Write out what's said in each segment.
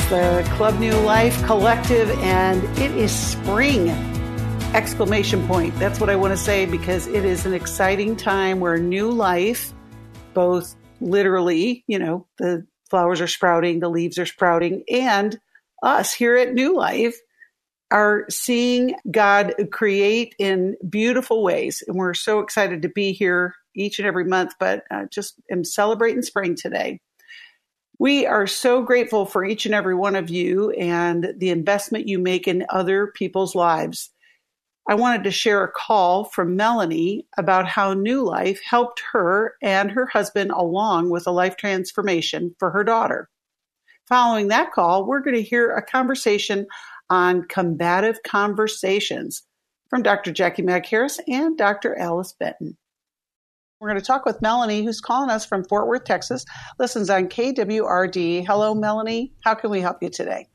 the Club New Life Collective, and it is spring! Exclamation point. That's what I want to say, because it is an exciting time where New Life, both literally, the flowers are sprouting, the leaves are sprouting, and us here at New Life are seeing God create in beautiful ways. And we're so excited to be here each and every month, but just am celebrating spring today. We are so grateful for each and every one of you and the investment you make in other people's lives. I wanted to share a call from Melanie about how New Life helped her and her husband along with a life transformation for her daughter. Following that call, we're going to hear a conversation on combative conversations from Dr. Jackie Mack-Harris and Dr. Alice Benton. We're going to talk with Melanie, who's calling us from Fort Worth, Texas, listens on KWRD. Hello, Melanie. How can we help you today?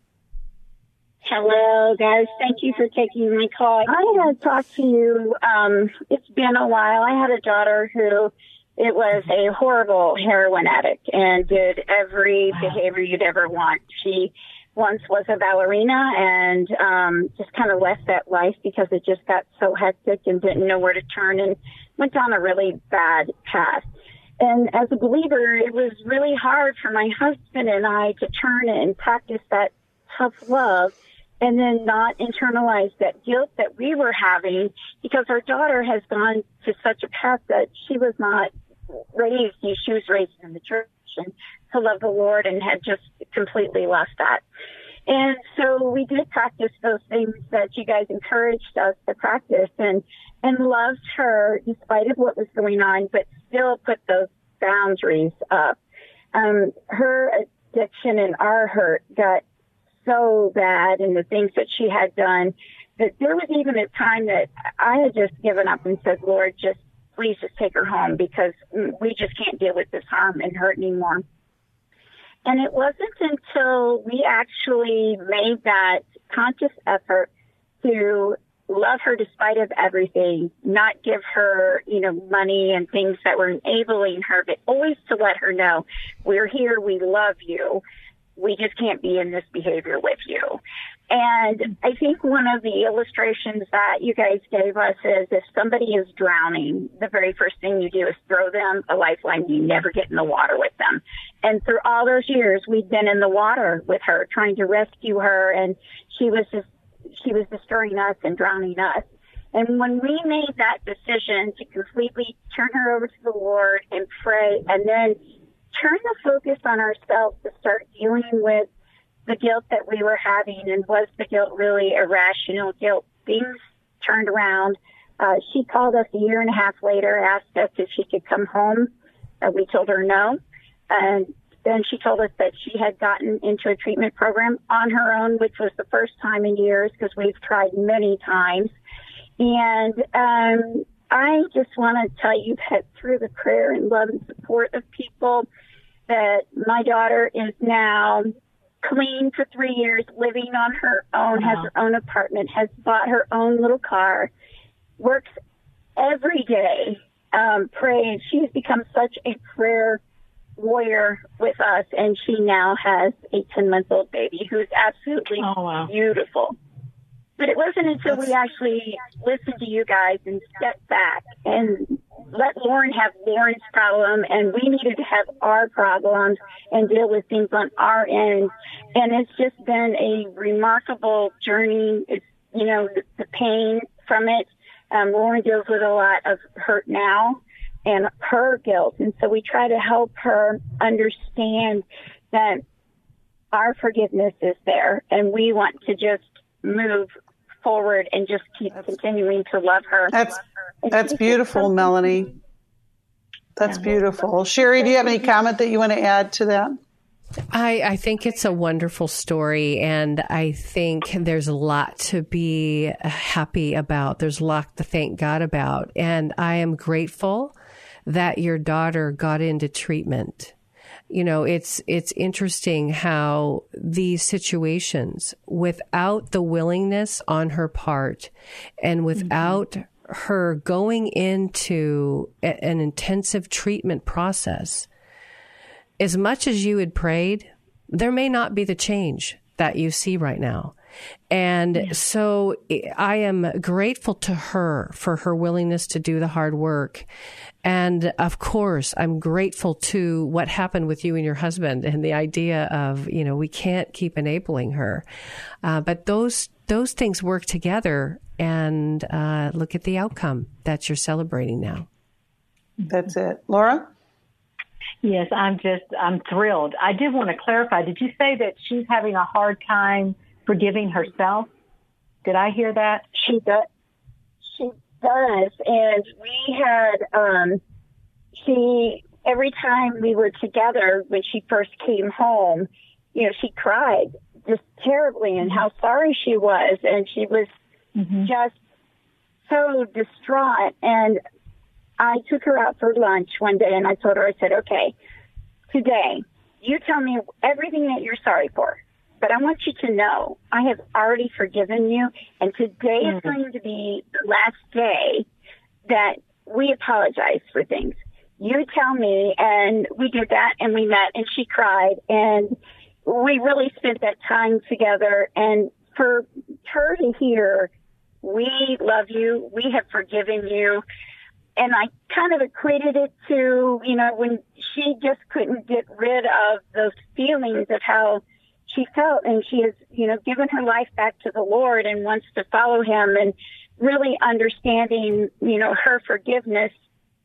Hello, guys. Thank you for taking my call. I had talked to you. It's been a while. I had a daughter who it was a horrible heroin addict and did every behavior you'd ever want. She once was a ballerina and just kind of left that life because it just got so hectic and didn't know where to turn and went down a really bad path. And as a believer, it was really hard for my husband and I to turn and practice that tough love and then not internalize that guilt that we were having, because our daughter has gone to such a path that she was not raised. She was raised in the church and to love the Lord, and had just completely lost that. And so we did practice those things that you guys encouraged us to practice, and loved her despite of what was going on, but still put those boundaries up. Her addiction and our hurt got so bad, and the things that she had done, that there was even a time that I had just given up and said, Lord, please just take her home, because we just can't deal with this harm and hurt anymore. And it wasn't until we actually made that conscious effort to love her despite of everything, not give her, money and things that were enabling her, but always to let her know, we're here, we love you. We just can't be in this behavior with you. And I think one of the illustrations that you guys gave us is, if somebody is drowning, the very first thing you do is throw them a lifeline. You never get in the water with them. And through all those years, we've been in the water with her, trying to rescue her, and she was destroying us and drowning us. And when we made that decision to completely turn her over to the Lord and pray, and then turn the focus on ourselves to start dealing with the guilt that we were having, and was the guilt really irrational guilt, things turned around. She called us a year and a half later, asked us if she could come home. We told her no. And then she told us that she had gotten into a treatment program on her own, which was the first time in years, because we've tried many times. And I just want to tell you that through the prayer and love and support of people, that my daughter is now clean for 3 years, living on her own, has her own apartment, has bought her own little car, works every day, prays. She's become such a prayer warrior with us, and she now has a 10-month-old baby who's absolutely beautiful. But it wasn't until we actually listened to you guys and stepped back and let Lauren have Lauren's problem, and we needed to have our problems and deal with things on our end. And it's just been a remarkable journey. It's, the pain from it. Lauren deals with a lot of hurt now and her guilt. And so we try to help her understand that our forgiveness is there, and we want to just move forward and just keep continuing to love her. That's beautiful, Melanie. That's beautiful. Sherry, do you have any comment that you want to add to that? I think it's a wonderful story, and I think there's a lot to be happy about. There's a lot to thank God about. And I am grateful that your daughter got into treatment. It's interesting how these situations, without the willingness on her part and without her going into an intensive treatment process, as much as you had prayed, there may not be the change that you see right now. And so I am grateful to her for her willingness to do the hard work. And of course, I'm grateful to what happened with you and your husband and the idea of, we can't keep enabling her. But those things work together, and look at the outcome that you're celebrating now. That's it. Laura? Yes, I'm thrilled. I did want to clarify. Did you say that she's having a hard time forgiving herself? Did I hear that? She does. She does. And we had, every time we were together, when she first came home, she cried just terribly and how sorry she was. And she was just so distraught. And I took her out for lunch one day and I told her, I said, okay, today, you tell me everything that you're sorry for. But I want you to know I have already forgiven you, and today is going to be the last day that we apologize for things. You tell me, and we did that, and we met, and she cried, and we really spent that time together. And for her to hear, we love you, we have forgiven you, and I kind of equated it to, when she just couldn't get rid of those feelings of how she felt, and she has, given her life back to the Lord and wants to follow him, and really understanding, her forgiveness.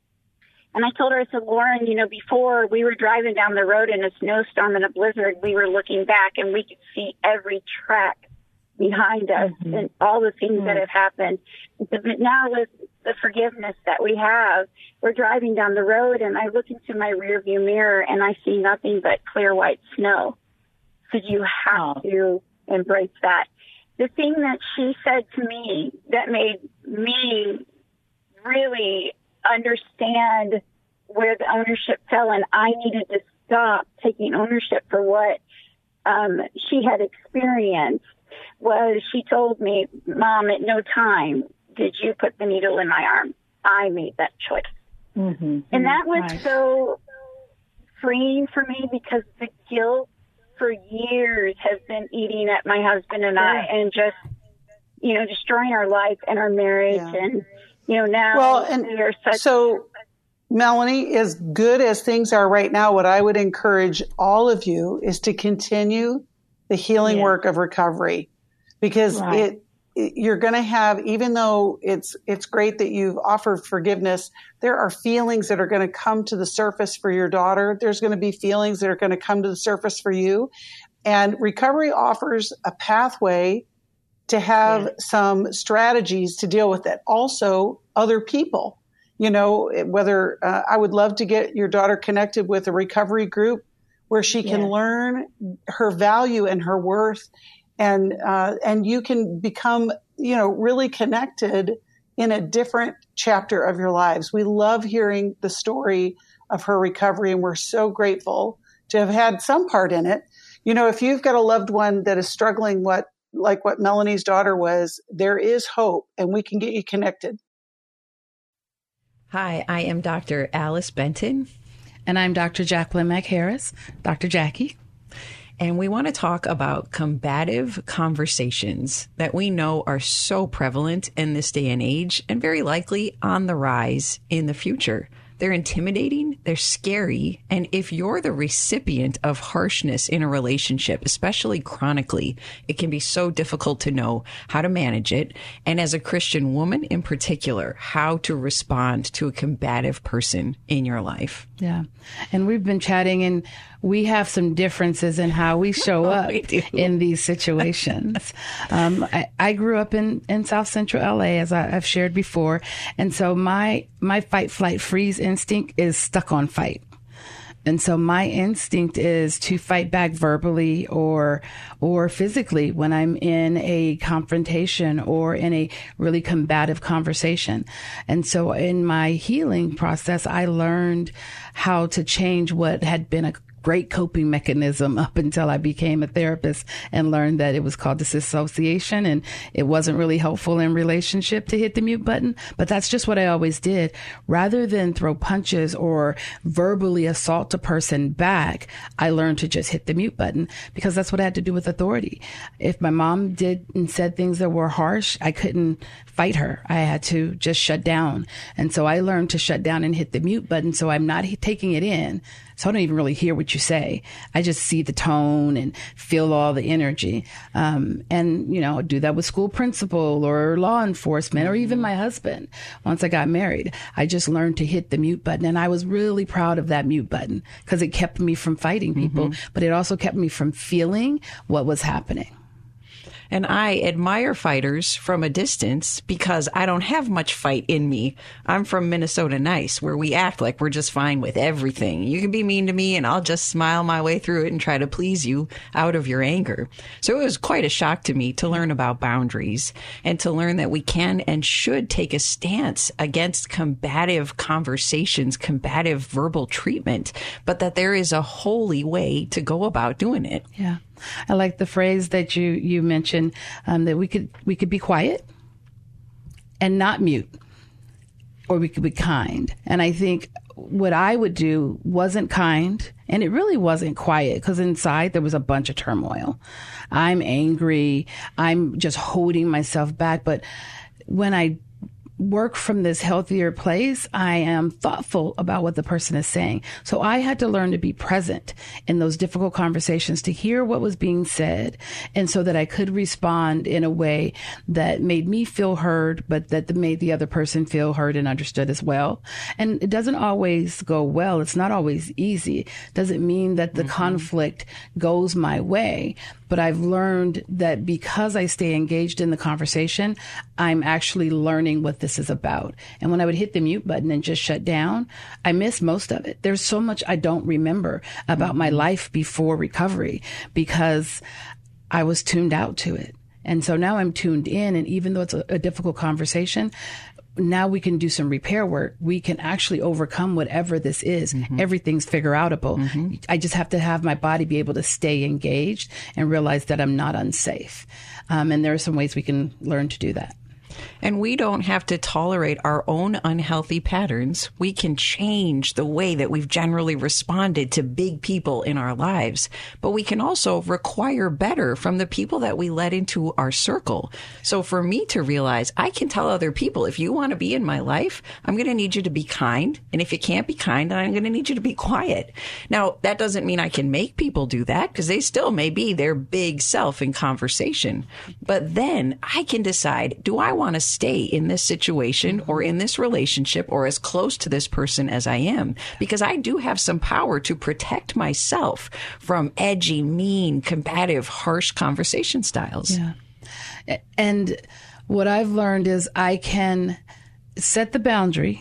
And I told her, I said, Lauren, before we were driving down the road in a snowstorm and a blizzard, we were looking back and we could see every track behind us and all the things that have happened. But now with the forgiveness that we have, we're driving down the road and I look into my rearview mirror and I see nothing but clear white snow. So you have to embrace that. The thing that she said to me that made me really understand where the ownership fell, and I needed to stop taking ownership for what she had experienced, was she told me, Mom, at no time did you put the needle in my arm. I made that choice. And that was so freeing for me, because the guilt for years has been eating at my husband and I, and just, destroying our life and our marriage. And, now we are such. So, Melanie, as good as things are right now, what I would encourage all of you is to continue the healing work of recovery, because you're going to have, even though it's great that you've offered forgiveness, there are feelings that are going to come to the surface for your daughter. There's going to be feelings that are going to come to the surface for you. And recovery offers a pathway to have some strategies to deal with it. Also, other people, whether I would love to get your daughter connected with a recovery group where she can learn her value and her worth. And you can become, really connected in a different chapter of your lives. We love hearing the story of her recovery, and we're so grateful to have had some part in it. If you've got a loved one that is struggling like what Melanie's daughter was, there is hope, and we can get you connected. Hi, I am Dr. Alice Benton. And I'm Dr. Jacqueline McHarris, Dr. Jackie. And we want to talk about combative conversations that we know are so prevalent in this day and age, and very likely on the rise in the future. They're intimidating, they're scary, and if you're the recipient of harshness in a relationship, especially chronically, it can be so difficult to know how to manage it. And as a Christian woman in particular, how to respond to a combative person in your life. Yeah. And we've been chatting, and we have some differences in how we show up in these situations. I grew up in South Central LA, as I've shared before. And so my fight, flight, freeze instinct is stuck on fight. And so my instinct is to fight back verbally or physically when I'm in a confrontation or in a really combative conversation. And so in my healing process, I learned how to change what had been a great coping mechanism up until I became a therapist and learned that it was called disassociation, and it wasn't really helpful in relationship to hit the mute button. But that's just what I always did. Rather than throw punches or verbally assault a person back, I learned to just hit the mute button, because that's what I had to do with authority. If my mom did and said things that were harsh, I couldn't fight her. I had to just shut down. And so I learned to shut down and hit the mute button, so I'm not taking it in. So I don't even really hear what you say. I just see the tone and feel all the energy. And, you know, do that with school principal or law enforcement or even my husband. Once I got married, I just learned to hit the mute button. And I was really proud of that mute button, because it kept me from fighting people, but it also kept me from feeling what was happening. And I admire fighters from a distance because I don't have much fight in me. I'm from Minnesota Nice, where we act like we're just fine with everything. You can be mean to me and I'll just smile my way through it and try to please you out of your anger. So it was quite a shock to me to learn about boundaries and to learn that we can and should take a stance against combative conversations, combative verbal treatment, but that there is a holy way to go about doing it. Yeah. I like the phrase that you mentioned, that we could be quiet and not mute, or we could be kind. And I think what I would do wasn't kind, and it really wasn't quiet, because inside there was a bunch of turmoil. I'm angry. I'm just holding myself back. But when I work from this healthier place, I am thoughtful about what the person is saying. So I had to learn to be present in those difficult conversations, to hear what was being said, and so that I could respond in a way that made me feel heard, but that made the other person feel heard and understood as well. And it doesn't always go well. It's not always easy. It doesn't mean that the conflict goes my way. But I've learned that because I stay engaged in the conversation, I'm actually learning what this is about. And when I would hit the mute button and just shut down, I miss most of it. There's so much I don't remember about my life before recovery, because I was tuned out to it. And so now I'm tuned in. And even though it's a difficult conversation, now we can do some repair work. We can actually overcome whatever this is. Everything's figure outable. I just have to have my body be able to stay engaged and realize that I'm not unsafe. And there are some ways we can learn to do that. And we don't have to tolerate our own unhealthy patterns. We can change the way that we've generally responded to big people in our lives. But we can also require better from the people that we let into our circle. So for me to realize, I can tell other people, if you want to be in my life, I'm going to need you to be kind. And if you can't be kind, then I'm going to need you to be quiet. Now, that doesn't mean I can make people do that, because they still may be their big self in conversation. But then I can decide, do I want to stay in this situation or in this relationship or as close to this person as I am? Because I do have some power to protect myself from edgy, mean, combative, harsh conversation styles. Yeah. And what I've learned is I can set the boundary.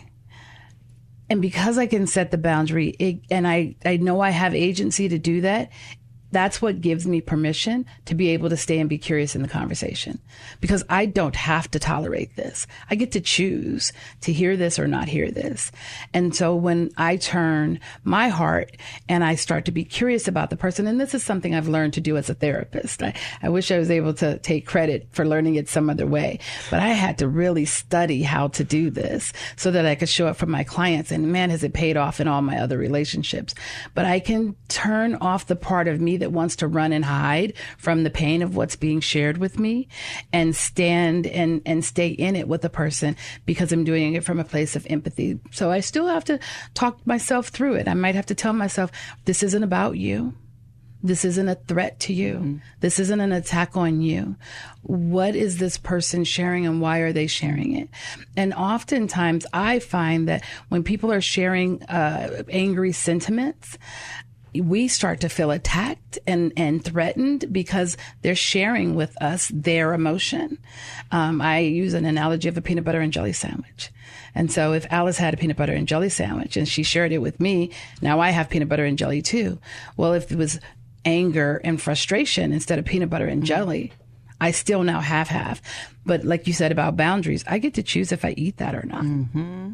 And because I can set the boundary, and I know I have agency to do that, that's what gives me permission to be able to stay and be curious in the conversation, because I don't have to tolerate this. I get to choose to hear this or not hear this. And so when I turn my heart and I start to be curious about the person, and this is something I've learned to do as a therapist. I wish I was able to take credit for learning it some other way, but I had to really study how to do this so that I could show up for my clients. And man, has it paid off in all my other relationships. But I can turn off the part of me that wants to run and hide from the pain of what's being shared with me, and stand and stay in it with the person, because I'm doing it from a place of empathy. So I still have to talk myself through it. I might have to tell myself, this isn't about you. This isn't a threat to you. This isn't an attack on you. What is this person sharing, and why are they sharing it? And oftentimes I find that when people are sharing angry sentiments, we start to feel attacked and threatened because they're sharing with us their emotion. I use an analogy of a peanut butter and jelly sandwich. And so if Alice had a peanut butter and jelly sandwich and she shared it with me, now I have peanut butter and jelly too. Well, if it was anger and frustration instead of peanut butter and jelly, I still now have. But like you said about boundaries, I get to choose if I eat that or not.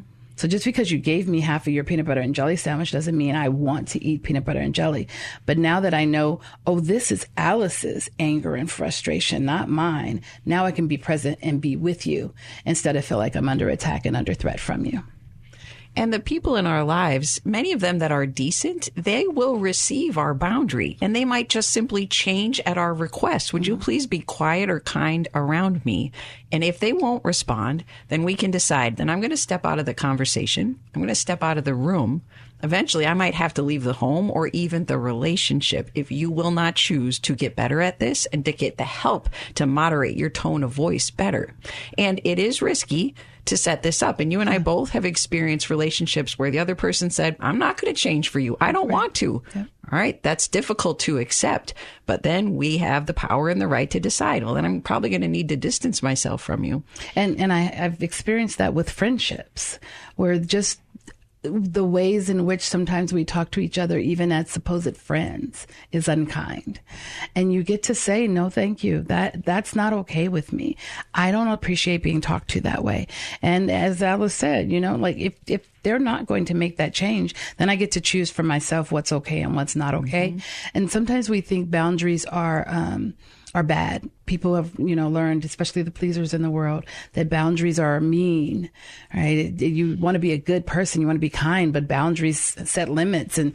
So just because you gave me half of your peanut butter and jelly sandwich doesn't mean I want to eat peanut butter and jelly. But now that I know, oh, this is Alice's anger and frustration, not mine. Now I can be present and be with you instead of feel like I'm under attack and under threat from you. And the people in our lives, many of them that are decent, they will receive our boundary and they might just simply change at our request. Would you please be quiet or kind around me? And if they won't respond, then we can decide, then I'm going to step out of the conversation. I'm going to step out of the room. Eventually, I might have to leave the home or even the relationship if you will not choose to get better at this and to get the help to moderate your tone of voice better. And it is risky to set this up. And you and I both have experienced relationships where the other person said, I'm not going to change for you. I don't want to. Yeah. All right. That's difficult to accept. But then we have the power and the right to decide, well, then I'm probably going to need to distance myself from you. And I've experienced that with friendships where just the ways in which sometimes we talk to each other, even as supposed friends, is unkind. And you get to say, no, thank you. That's not okay with me. I don't appreciate being talked to that way. And as Alice said, like if they're not going to make that change, then I get to choose for myself what's okay and what's not okay. Mm-hmm. And sometimes we think boundaries are bad. People have, learned, especially the pleasers in the world, that boundaries are mean, right? You want to be a good person. You want to be kind, but boundaries set limits. And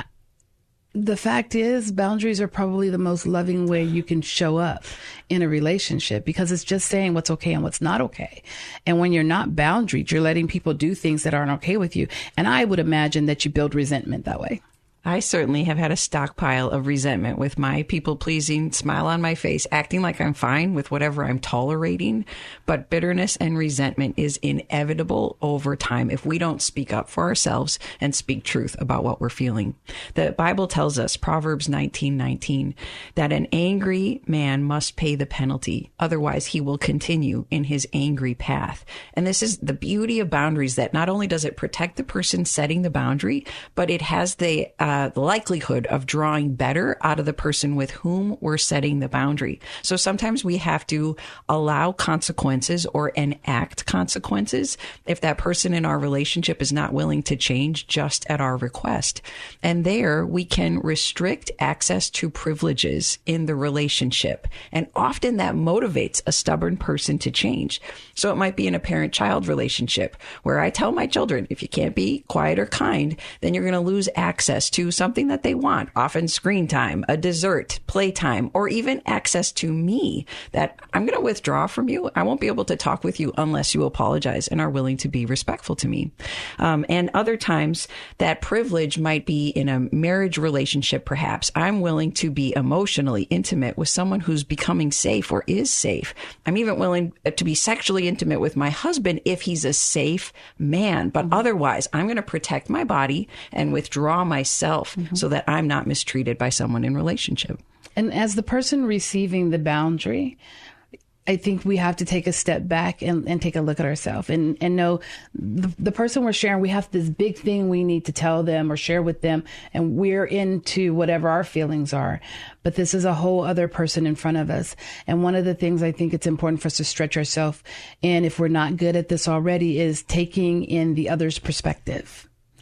the fact is, boundaries are probably the most loving way you can show up in a relationship, because it's just saying what's okay and what's not okay. And when you're not boundaried, you're letting people do things that aren't okay with you. And I would imagine that you build resentment that way. I certainly have had a stockpile of resentment with my people-pleasing, smile on my face, acting like I'm fine with whatever I'm tolerating. But bitterness and resentment is inevitable over time if we don't speak up for ourselves and speak truth about what we're feeling. The Bible tells us, Proverbs 19:19, that an angry man must pay the penalty. Otherwise, he will continue in his angry path. And this is the beauty of boundaries, that not only does it protect the person setting the boundary, but it has the likelihood of drawing better out of the person with whom we're setting the boundary. So sometimes we have to allow consequences or enact consequences if that person in our relationship is not willing to change just at our request. And there we can restrict access to privileges in the relationship. And often that motivates a stubborn person to change. So it might be in a parent-child relationship where I tell my children, if you can't be quiet or kind, then you're going to lose access to something that they want, often screen time, a dessert, playtime, or even access to me, that I'm going to withdraw from you. I won't be able to talk with you unless you apologize and are willing to be respectful to me. And other times that privilege might be in a marriage relationship. Perhaps I'm willing to be emotionally intimate with someone who's becoming safe or is safe. I'm even willing to be sexually intimate with my husband if he's a safe man. But otherwise, I'm going to protect my body and withdraw myself so that I'm not mistreated by someone in relationship. And as the person receiving the boundary, I think we have to take a step back and take a look at ourselves and know the person we're sharing, we have this big thing we need to tell them or share with them, and we're into whatever our feelings are. But this is a whole other person in front of us. And one of the things I think it's important for us to stretch ourselves in, if we're not good at this already, is taking in the other's perspective.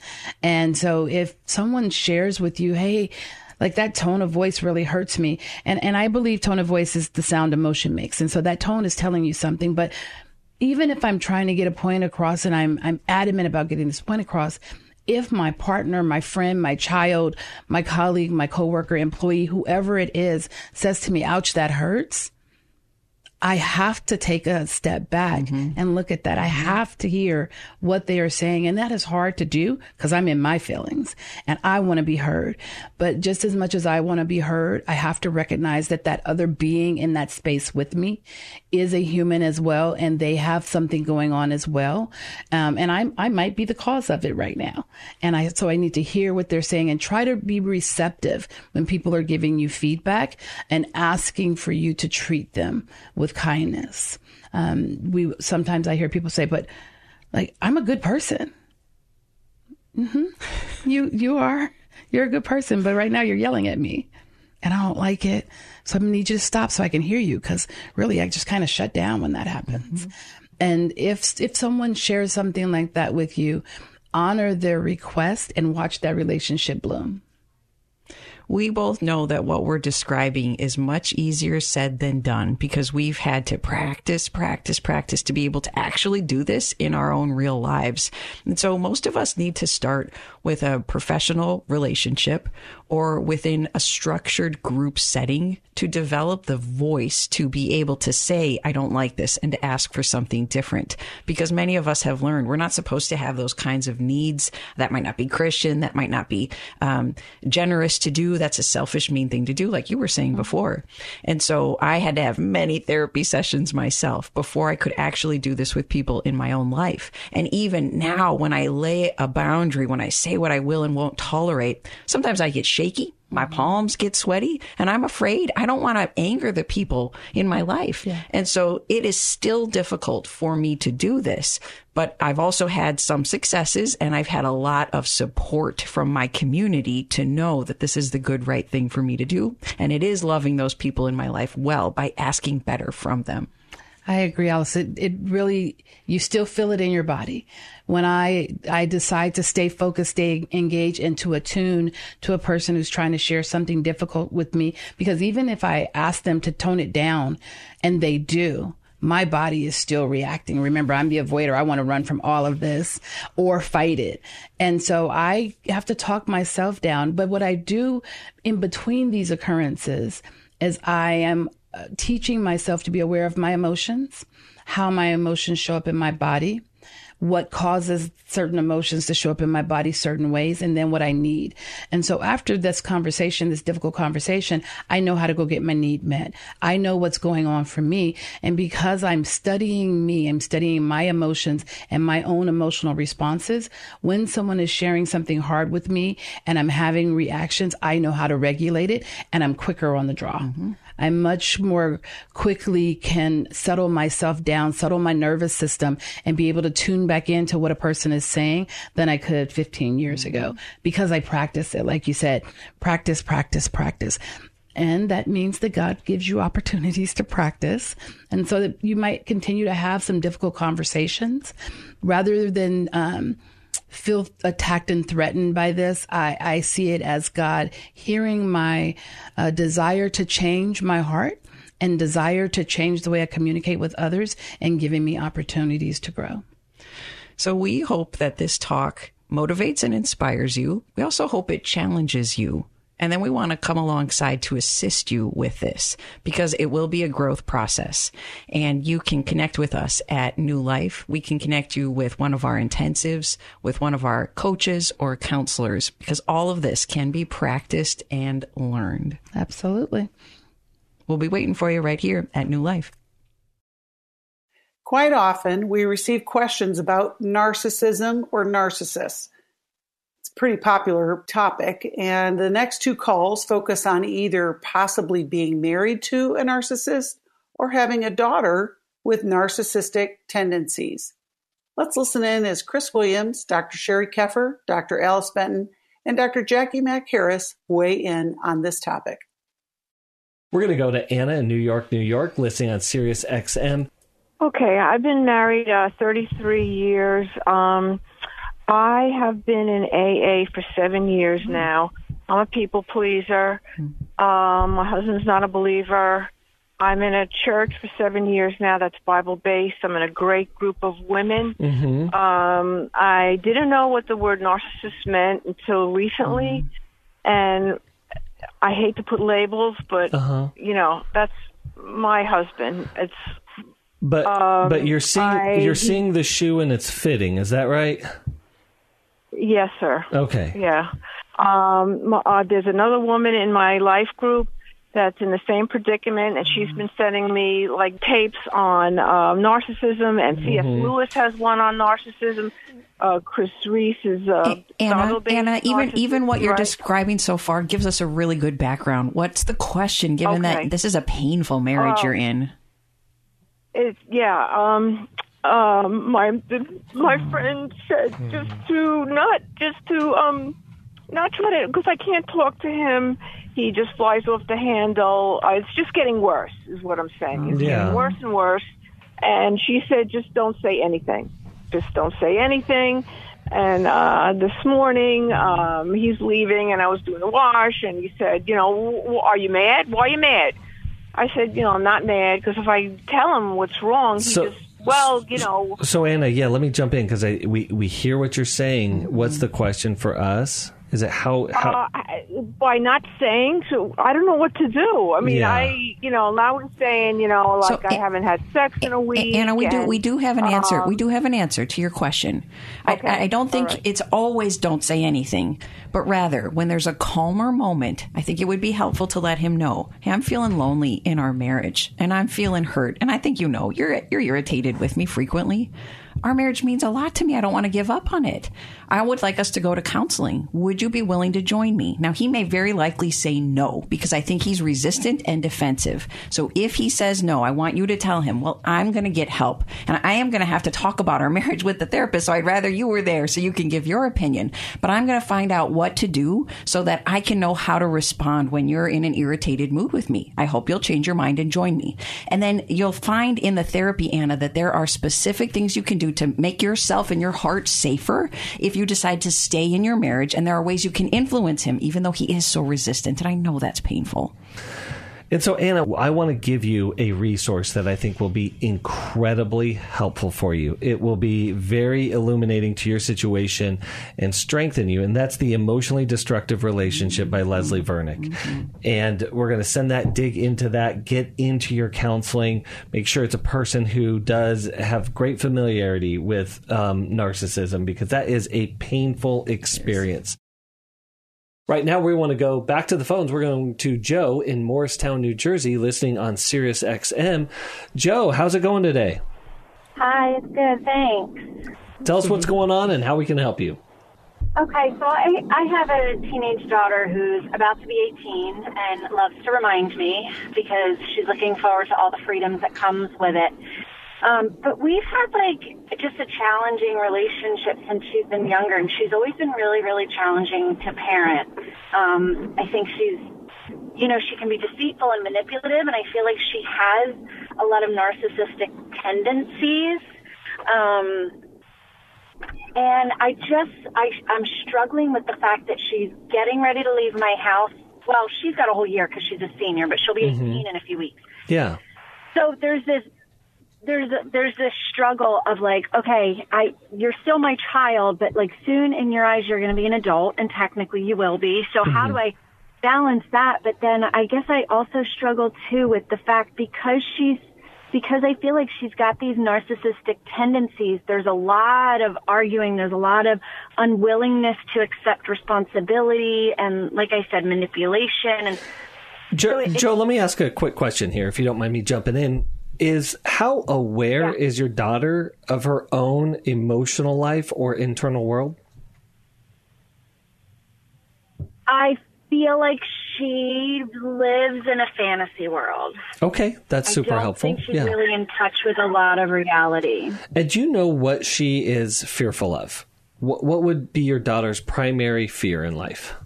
And so if someone shares with you, hey, like that tone of voice really hurts me. And I believe tone of voice is the sound emotion makes. And so that tone is telling you something. But even if I'm trying to get a point across and I'm adamant about getting this point across, if my partner, my friend, my child, my colleague, my coworker, employee, whoever it is, says to me, ouch, that hurts, I have to take a step back and look at that. I have to hear what they are saying. And that is hard to do because I'm in my feelings and I want to be heard. But just as much as I want to be heard, I have to recognize that that other being in that space with me is a human as well. And they have something going on as well. And I might be the cause of it right now. And so I need to hear what they're saying and try to be receptive when people are giving you feedback and asking for you to treat them with kindness. Sometimes I hear people say, but like, I'm a good person. You are. You're a good person, but right now you're yelling at me and I don't like it. So I need you to stop so I can hear you, because really I just kind of shut down when that happens. And if someone shares something like that with you, honor their request and watch that relationship bloom. We both know that what we're describing is much easier said than done because we've had to practice to be able to actually do this in our own real lives. And so most of us need to start with a professional relationship or within a structured group setting to develop the voice to be able to say, I don't like this, and to ask for something different. Because many of us have learned we're not supposed to have those kinds of needs. That might not be Christian. That might not be generous to do. That's a selfish, mean thing to do, like you were saying before. And so I had to have many therapy sessions myself before I could actually do this with people in my own life. And even now, when I lay a boundary, when I say what I will and won't tolerate, sometimes I get shaky. My palms get sweaty and I'm afraid. I don't want to anger the people in my life. Yeah. And so it is still difficult for me to do this. But I've also had some successes and I've had a lot of support from my community to know that this is the good, right thing for me to do. And it is loving those people in my life well by asking better from them. I agree, Alice. It really, you still feel it in your body. When I decide to stay focused, stay engaged, and to attune to a person who's trying to share something difficult with me, because even if I ask them to tone it down and they do, my body is still reacting. Remember, I'm the avoider. I want to run from all of this or fight it. And so I have to talk myself down. But what I do in between these occurrences is I am teaching myself to be aware of my emotions, how my emotions show up in my body, what causes certain emotions to show up in my body certain ways, and then what I need. And so after this conversation, this difficult conversation, I know how to go get my need met. I know what's going on for me. And because I'm studying me, I'm studying my emotions and my own emotional responses. When someone is sharing something hard with me and I'm having reactions, I know how to regulate it and I'm quicker on the draw. Mm-hmm. I much more quickly can settle myself down, settle my nervous system, and be able to tune back into what a person is saying than I could 15 years ago because I practice it. Like you said, practice. And that means that God gives you opportunities to practice. And so that you might continue to have some difficult conversations rather than feel attacked and threatened by this. I see it as God hearing my desire to change my heart and desire to change the way I communicate with others and giving me opportunities to grow. So we hope that this talk motivates and inspires you. We also hope it challenges you. And then we want to come alongside to assist you with this because it will be a growth process. And you can connect with us at New Life. We can connect you with one of our intensives, with one of our coaches or counselors, because all of this can be practiced and learned. Absolutely. We'll be waiting for you right here at New Life. Quite often, we receive questions about narcissism or narcissists. Pretty popular topic. And the next two calls focus on either possibly being married to a narcissist or having a daughter with narcissistic tendencies. Let's listen in as Chris Williams, Dr. Sherry Keffer, Dr. Alice Benton, and Dr. Jackie Mack Harris weigh in on this topic. We're going to go to Anna in New York, listening on Sirius XM. Okay, I've been married 33 years. I have been in AA for 7 years now. I'm a people pleaser. My husband's not a believer. I'm in a church for 7 years now that's Bible-based. I'm in a great group of women. Mm-hmm. I didn't know what the word narcissist meant until recently. And I hate to put labels, but, you know, that's my husband. But you're seeing the shoe and it's fitting. Is that right? Yes, sir. Okay. Yeah. There's another woman in my life group that's in the same predicament, and she's been sending me like tapes on narcissism, and C.S. Lewis has one on narcissism. Chris Reese is Anna, even what you're describing so far gives us a really good background. What's the question, given that this is a painful marriage you're in? My friend said not try to, because I can't talk to him. He just flies off the handle. It's just getting worse, is what I'm saying. It's getting worse and worse. And she said, just don't say anything. Just don't say anything. And this morning, he's leaving, and I was doing the wash, and he said, are you mad? Why are you mad? I said, I'm not mad, because if I tell him what's wrong, So Anna, let me jump in, because we hear what you're saying. What's the question for us? Is it how by not saying? So I don't know what to do. I mean, now we're saying, I haven't had sex in a week. Anna, we do have an answer. We do have an answer to your question. Okay. I don't think it's always don't say anything, but rather when there's a calmer moment, I think it would be helpful to let him know, hey, I'm feeling lonely in our marriage, and I'm feeling hurt, and I think you're irritated with me frequently. Our marriage means a lot to me. I don't want to give up on it. I would like us to go to counseling. Would you be willing to join me? Now, he may very likely say no, because I think he's resistant and defensive. So if he says no, I want you to tell him, well, I'm going to get help, and I am going to have to talk about our marriage with the therapist, so I'd rather you were there so you can give your opinion. But I'm going to find out what to do so that I can know how to respond when you're in an irritated mood with me. I hope you'll change your mind and join me. And then you'll find in the therapy, Anna, that there are specific things you can do to make yourself and your heart safer if you decide to stay in your marriage. And there are ways you can influence him, even though he is so resistant. And I know that's painful. And so, Anna, I want to give you a resource that I think will be incredibly helpful for you. It will be very illuminating to your situation and strengthen you. And that's The Emotionally Destructive Relationship by Leslie Vernick. Mm-hmm. And we're going to dig into that, get into your counseling, make sure it's a person who does have great familiarity with narcissism, because that is a painful experience. Right now, we want to go back to the phones. We're going to Joe in Morristown, New Jersey, listening on Sirius XM. Joe, how's it going today? Hi, it's good, thanks. Tell us what's going on and how we can help you. Okay, so I have a teenage daughter who's about to be 18 and loves to remind me because she's looking forward to all the freedoms that comes with it. But we've had just a challenging relationship since she's been younger, and she's always been really, really challenging to parent. I think she's, she can be deceitful and manipulative, and I feel like she has a lot of narcissistic tendencies. And I'm struggling with the fact that she's getting ready to leave my house. Well, she's got a whole year because she's a senior, but she'll be 18 in a few weeks. Yeah. So there's this struggle of okay, you're still my child, but soon in your eyes you're going to be an adult, and technically you will be. So how do I balance that? But then I guess I also struggle too with the fact because I feel like she's got these narcissistic tendencies. There's a lot of arguing. There's a lot of unwillingness to accept responsibility, and like I said, manipulation. And Joe, let me ask a quick question here, if you don't mind me jumping in. Is how aware is your daughter of her own emotional life or internal world? I feel like she lives in a fantasy world. Okay, that's super helpful. I don't think she's really in touch with a lot of reality. And do you know what she is fearful of? What would be your daughter's primary fear in life?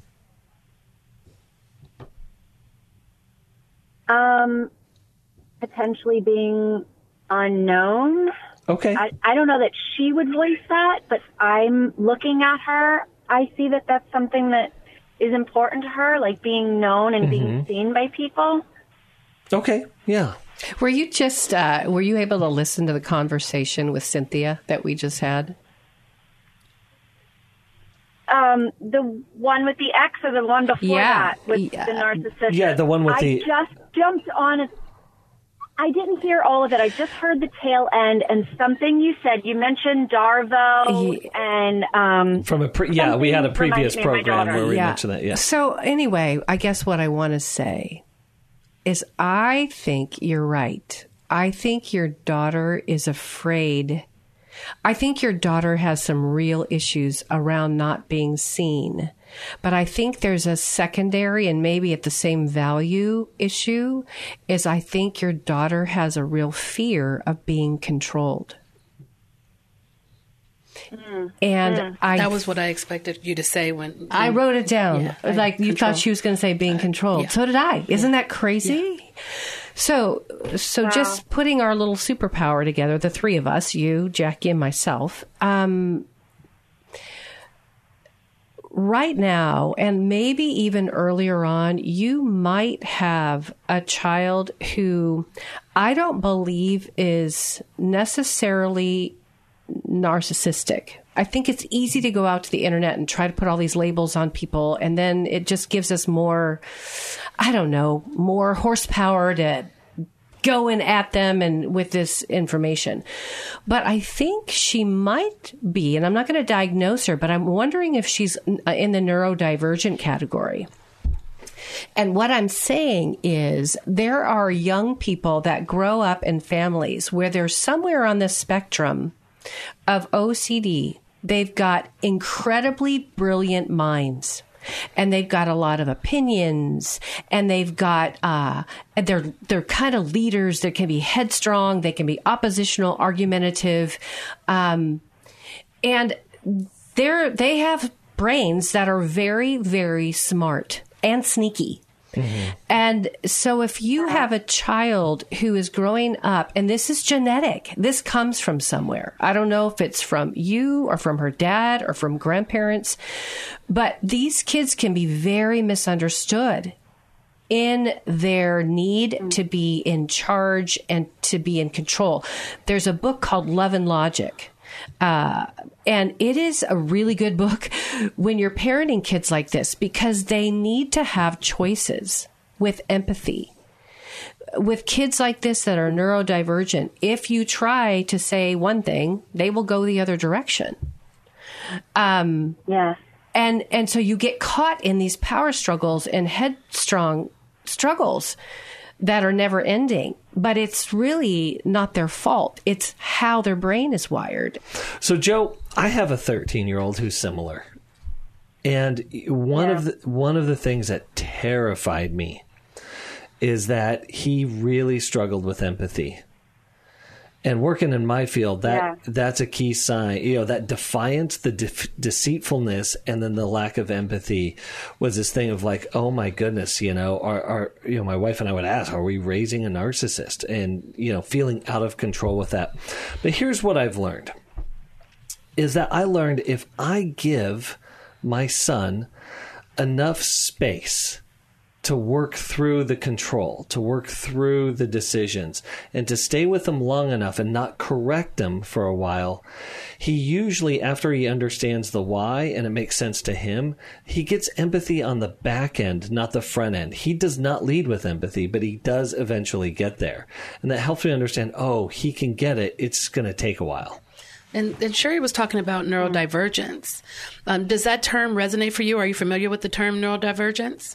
Potentially being unknown. Okay. I don't know that she would voice that, but I'm looking at her. I see that that's something that is important to her, like being known and being seen by people. Okay, yeah. Were you able to listen to the conversation with Cynthia that we just had? The one with the ex or the one before that with the narcissist? Yeah, the one with I just jumped on it. I didn't hear all of it. I just heard the tail end and something you said. You mentioned Darvo and from we had a previous program where we mentioned that. Yeah. So anyway, I guess what I want to say is I think you're right. I think your daughter is afraid. I think your daughter has some real issues around not being seen. But I think there's a secondary and maybe at the same value issue is I think your daughter has a real fear of being controlled. And that was what I expected you to say when I wrote it down. You thought she was going to say being controlled. Yeah. So did I. Isn't that crazy? So just putting our little superpower together, the three of us, you, Jackie, and myself, right now, and maybe even earlier on, you might have a child who I don't believe is necessarily narcissistic. I think it's easy to go out to the internet and try to put all these labels on people, and then it just gives us more, I don't know, more horsepower to go in at them and with this information. But I think she might be, and I'm not going to diagnose her, but I'm wondering if she's in the neurodivergent category. And what I'm saying is there are young people that grow up in families where they're somewhere on the spectrum of OCD. They've got incredibly brilliant minds, and they've got a lot of opinions, and they've got they're kind of leaders that can be headstrong, they can be oppositional, argumentative, and they have brains that are very, very smart and sneaky. Mm-hmm. And so if you have a child who is growing up, and this is genetic, this comes from somewhere. I don't know if it's from you or from her dad or from grandparents, but these kids can be very misunderstood in their need to be in charge and to be in control. There's a book called Love and Logic. And it is a really good book when you're parenting kids like this, because they need to have choices with empathy. With kids like this that are neurodivergent, if you try to say one thing, they will go the other direction. Yes. And so you get caught in these power struggles and headstrong struggles that are never ending, but it's really not their fault. It's how their brain is wired. So, Joe, I have a 13-year-old who's similar. And one of the things that terrified me is that he really struggled with empathy. And working in my field, that's a key sign. You know, that defiance, the deceitfulness, and then the lack of empathy was this thing of like, oh my goodness, my wife and I would ask, are we raising a narcissist? And, feeling out of control with that. But here's what I've learned, is that I learned if I give my son enough space to work through the control, to work through the decisions, and to stay with them long enough and not correct them for a while, he usually, after he understands the why and it makes sense to him, he gets empathy on the back end, not the front end. He does not lead with empathy, but he does eventually get there. And that helps me understand, he can get it. It's going to take a while. And Sherry was talking about neurodivergence. Does that term resonate for you? Are you familiar with the term neurodivergence?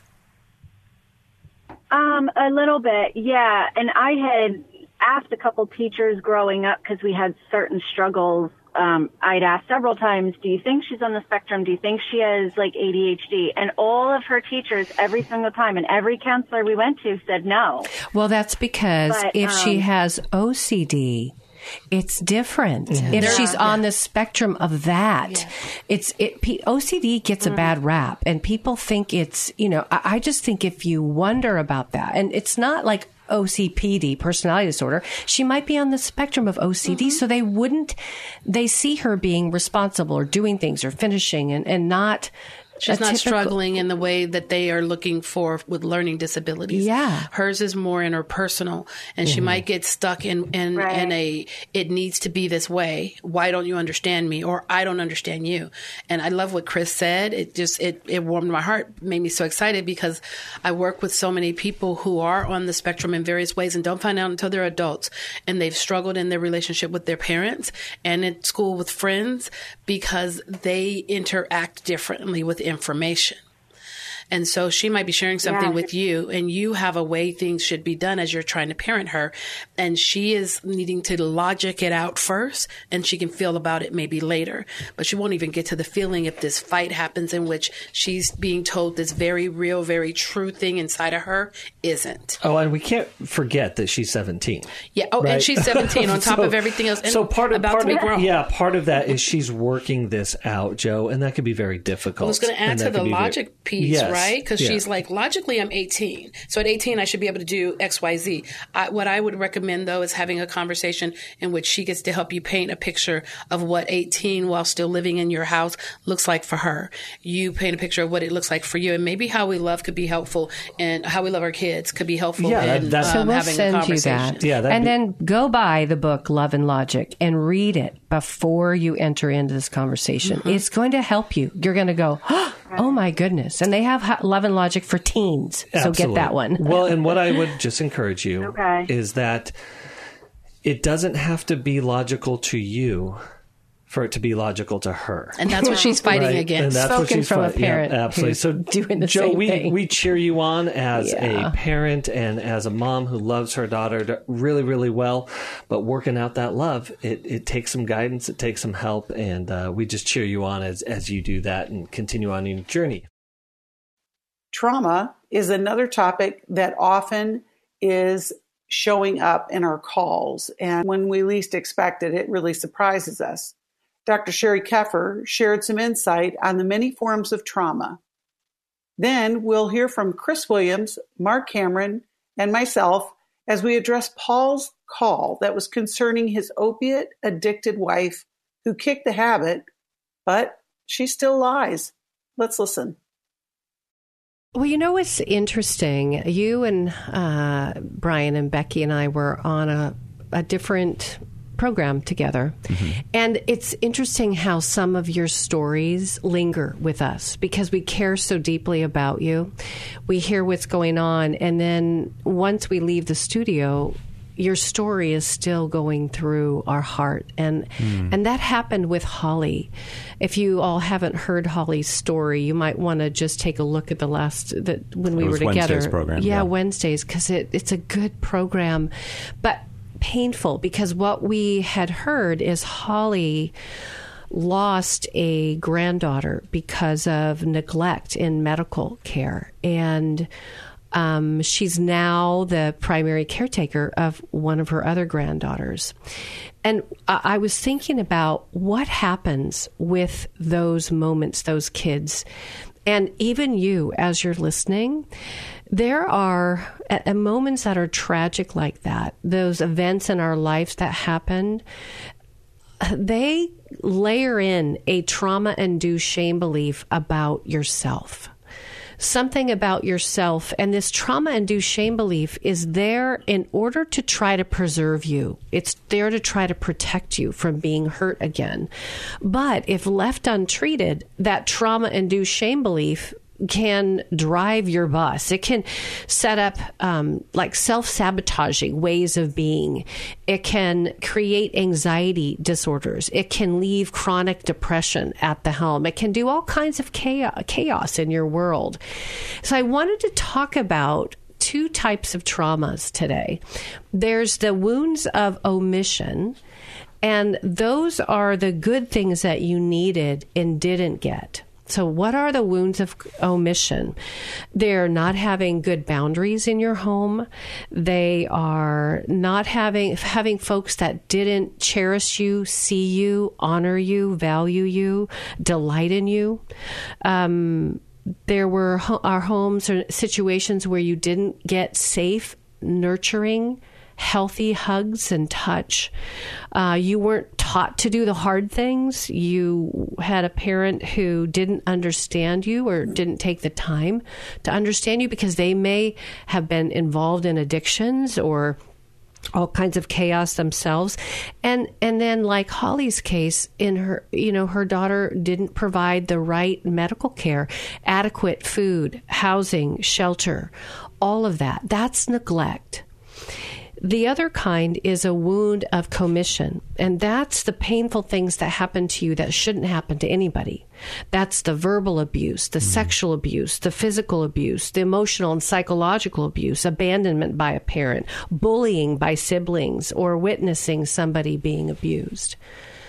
A little bit, yeah. And I had asked a couple teachers growing up because we had certain struggles. I'd asked several times, do you think she's on the spectrum? Do you think she has like ADHD? And all of her teachers, every single time, and every counselor we went to said no. Well, that's because if she has OCD, it's different. Mm-hmm. If she's on the spectrum of that, OCD gets a bad rap, and people think it's, I just think if you wonder about that, and it's not like OCPD, personality disorder, she might be on the spectrum of OCD, so they see her being responsible or doing things or finishing and not... She's not struggling in the way that they are looking for with learning disabilities. Yeah. Hers is more interpersonal, and she might get stuck in a, it needs to be this way. Why don't you understand me? Or I don't understand you. And I love what Chris said. It warmed my heart, made me so excited, because I work with so many people who are on the spectrum in various ways and don't find out until they're adults. And they've struggled in their relationship with their parents and at school with friends because they interact differently with information. And so she might be sharing something with you, and you have a way things should be done as you're trying to parent her. And she is needing to logic it out first, and she can feel about it maybe later. But she won't even get to the feeling if this fight happens in which she's being told this very real, very true thing inside of her isn't. Oh, and we can't forget that she's 17. Yeah. Oh, right? And she's 17 on top of everything else. And so part of that is she's working this out, Joe, and that could be very difficult. I was going to add to the logic piece, right? right? Because she's like, logically, I'm 18. So at 18, I should be able to do X, Y, Z. What I would recommend, though, is having a conversation in which she gets to help you paint a picture of what 18 while still living in your house looks like for her. You paint a picture of what it looks like for you, and maybe how we love could be helpful, and how we love our kids could be helpful in so we'll having send a conversation. you that. And then go buy the book Love and Logic and read it before you enter into this conversation. Mm-hmm. It's going to help you. You're going to go, oh my goodness. And they have Love and Logic for teens. Absolutely. So get that one. Well, and what I would just encourage you is that it doesn't have to be logical to you for it to be logical to her. And that's what she's fighting against. And that's Spoken what she's from a parent. Yeah, absolutely. So, doing the Joe, same thing. we cheer you on as a parent and as a mom who loves her daughter really, really well. But working out that love, it takes some guidance, it takes some help, and we just cheer you on as you do that and continue on your journey. Trauma is another topic that often is showing up in our calls. And when we least expect it, it really surprises us. Dr. Sherry Keffer shared some insight on the many forms of trauma. Then we'll hear from Chris Williams, Mark Cameron, and myself as we address Paul's call that was concerning his opiate-addicted wife who kicked the habit, but she still lies. Let's listen. Well, you know what's interesting? You and Brian and Becky and I were on a different program together. Mm-hmm. And it's interesting how some of your stories linger with us because we care so deeply about you. We hear what's going on. And then once we leave the studio, your story is still going through our heart. And that happened with Holly. If you all haven't heard Holly's story, you might want to just take a look at when we were together. Wednesday's program. Yeah, Wednesdays, because it's a good program. But painful, because what we had heard is Holly lost a granddaughter because of neglect in medical care. And she's now the primary caretaker of one of her other granddaughters. And I was thinking about what happens with those moments, those kids. And even you, as you're listening, there are moments that are tragic like that. Those events in our lives that happened, they layer in a trauma-induced shame belief about yourself. Something about yourself, and this trauma-induced shame belief is there in order to try to preserve you. It's there to try to protect you from being hurt again. But if left untreated, that trauma-induced shame belief can drive your bus. It can set up like self-sabotaging ways of being. It can create anxiety disorders. It can leave chronic depression at the helm. It can do all kinds of chaos in your world. So I wanted to talk about two types of traumas today. There's the wounds of omission, and those are the good things that you needed and didn't get. So what are the wounds of omission? They're not having good boundaries in your home. They are not having folks that didn't cherish you, see you, honor you, value you, delight in you. There were our homes or situations where you didn't get safe, nurturing, healthy hugs and touch. You weren't taught to do the hard things. You had a parent who didn't understand you or didn't take the time to understand you because they may have been involved in addictions or all kinds of chaos themselves. And then like Holly's case, in her daughter didn't provide the right medical care, adequate food, housing, shelter, all of that. That's neglect. The other kind is a wound of commission, and that's the painful things that happen to you that shouldn't happen to anybody. That's the verbal abuse, the sexual abuse, the physical abuse, the emotional and psychological abuse, abandonment by a parent, bullying by siblings, or witnessing somebody being abused.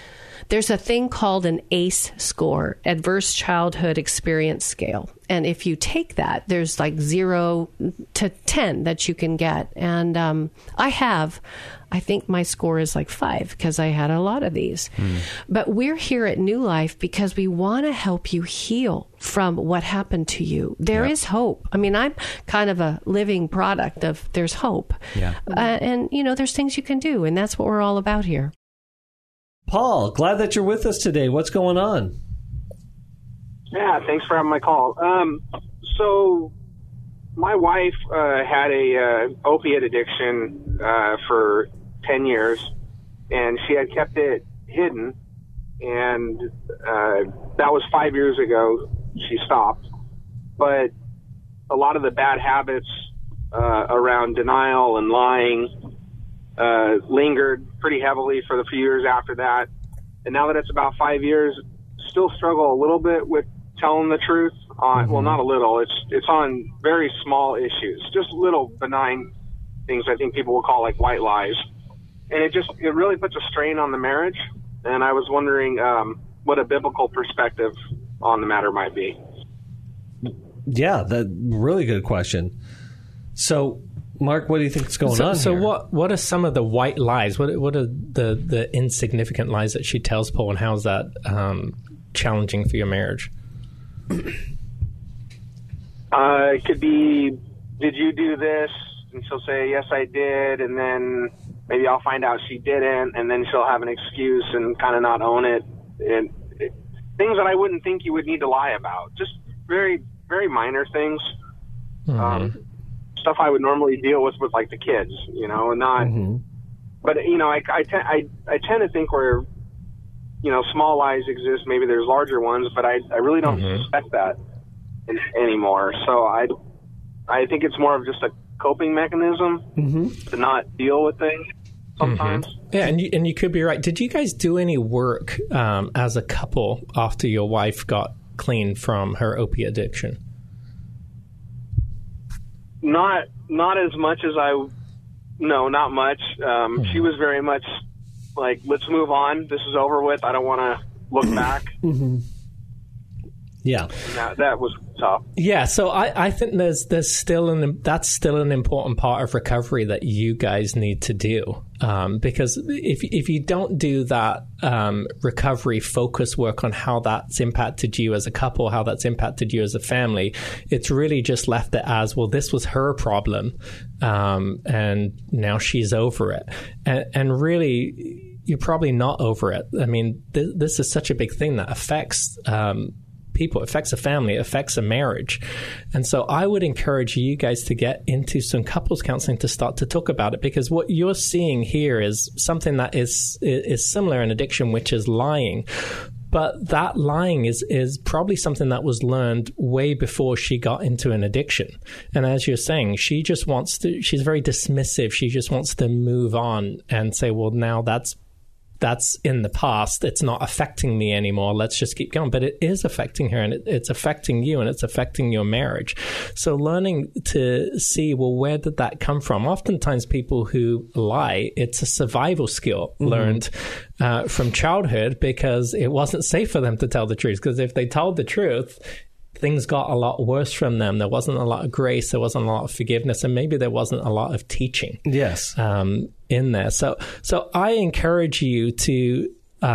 there's a thing called an ACE score, Adverse Childhood Experience Scale. And if you take that, there's like 0 to 10 that you can get. And I think my score is like 5 because I had a lot of these. But we're here at New Life because we want to help you heal from what happened to you. There is hope. I mean, I'm kind of a living product of there's hope. And, there's things you can do. And that's what we're all about here. Paul, glad that you're with us today. What's going on? Yeah, thanks for having my call. So my wife had a opiate addiction for 10 years, and she had kept it hidden, and that was 5 years ago she stopped. But a lot of the bad habits around denial and lying lingered pretty heavily for the few years after that. And now that it's about 5 years, still struggle a little bit with telling the truth on, well, not a little, it's on very small issues, just little benign things I think people will call like white lies. And it really puts a strain on the marriage. And I was wondering what a biblical perspective on the matter might be. Yeah, that really good question. So, Mark, what do you think is going on So here? what are some of the white lies? What are the insignificant lies that she tells Paul, and how is that challenging for your marriage? It could be, did you do this? And she'll say, yes, I did. And then maybe I'll find out she didn't. And then she'll have an excuse and kind of not own it. And things that I wouldn't think you would need to lie about. Just very, very minor things. Stuff I would normally deal with like the kids, and not. But I tend to think where small lies exist. Maybe there's larger ones, but I really don't suspect that anymore. So I think it's more of just a coping mechanism to not deal with things sometimes. Yeah, and you could be right. Did you guys do any work as a couple after your wife got clean from her opiate addiction? Not as much as not much. She was very much like, let's move on. This is over with. I don't want to look back. Yeah. That was tough. Yeah, so I think that's still an important part of recovery that you guys need to do, because if you don't do that recovery focus work on how that's impacted you as a couple, how that's impacted you as a family, it's really just left it as, well, this was her problem, and now she's over it, and really you're probably not over it. I mean, this is such a big thing that affects people, it affects a family, it affects a marriage. And so I would encourage you guys to get into some couples counseling to start to talk about it, because what you're seeing here is something that is similar in addiction, which is lying. But that lying is probably something that was learned way before she got into an addiction. And as you're saying, she's very dismissive. She just wants to move on and say, well, now that's in the past. It's not affecting me anymore. Let's just keep going. But it is affecting her, and it's affecting you, and it's affecting your marriage. So learning to see, well, where did that come from? Oftentimes people who lie, it's a survival skill learned from childhood, because it wasn't safe for them to tell the truth. Because if they told the truth, things got a lot worse from them. There wasn't a lot of grace. There wasn't a lot of forgiveness, and maybe there wasn't a lot of teaching. Yes, in there. So I encourage you to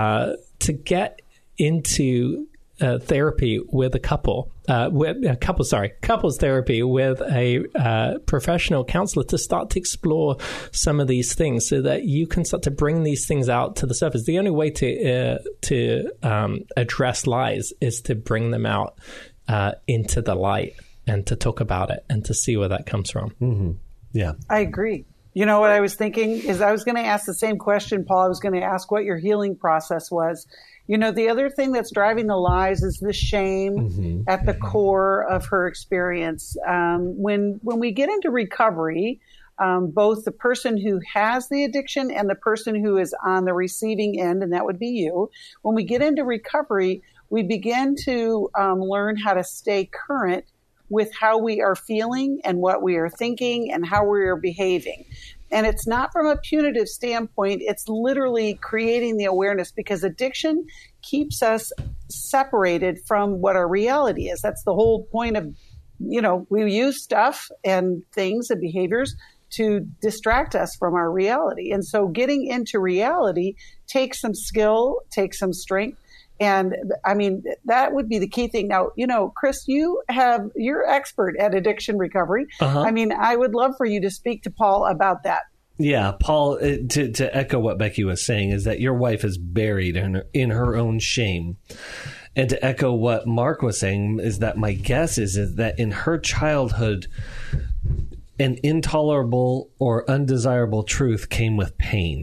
get into therapy with a couple, couples therapy with a professional counselor to start to explore some of these things, so that you can start to bring these things out to the surface. The only way to address lies is to bring them out into the light, and to talk about it, and to see where that comes from. Yeah, I agree. You know what I was thinking is, I was going to ask the same question, Paul. I was going to ask what your healing process was. The other thing that's driving the lies is the shame at the core of her experience. When we get into recovery, both the person who has the addiction and the person who is on the receiving end, and that would be you, when we get into recovery, we begin to learn how to stay current with how we are feeling and what we are thinking and how we are behaving. And it's not from a punitive standpoint. It's literally creating the awareness, because addiction keeps us separated from what our reality is. That's the whole point of, we use stuff and things and behaviors to distract us from our reality. And so getting into reality takes some skill, takes some strength. And I mean, that would be the key thing. Now, Chris, you're expert at addiction recovery. Uh-huh. I mean, I would love for you to speak to Paul about that. Yeah, Paul, to echo what Becky was saying, is that your wife is buried in her own shame. And to echo what Mark was saying, is that my guess is that in her childhood, an intolerable or undesirable truth came with pain.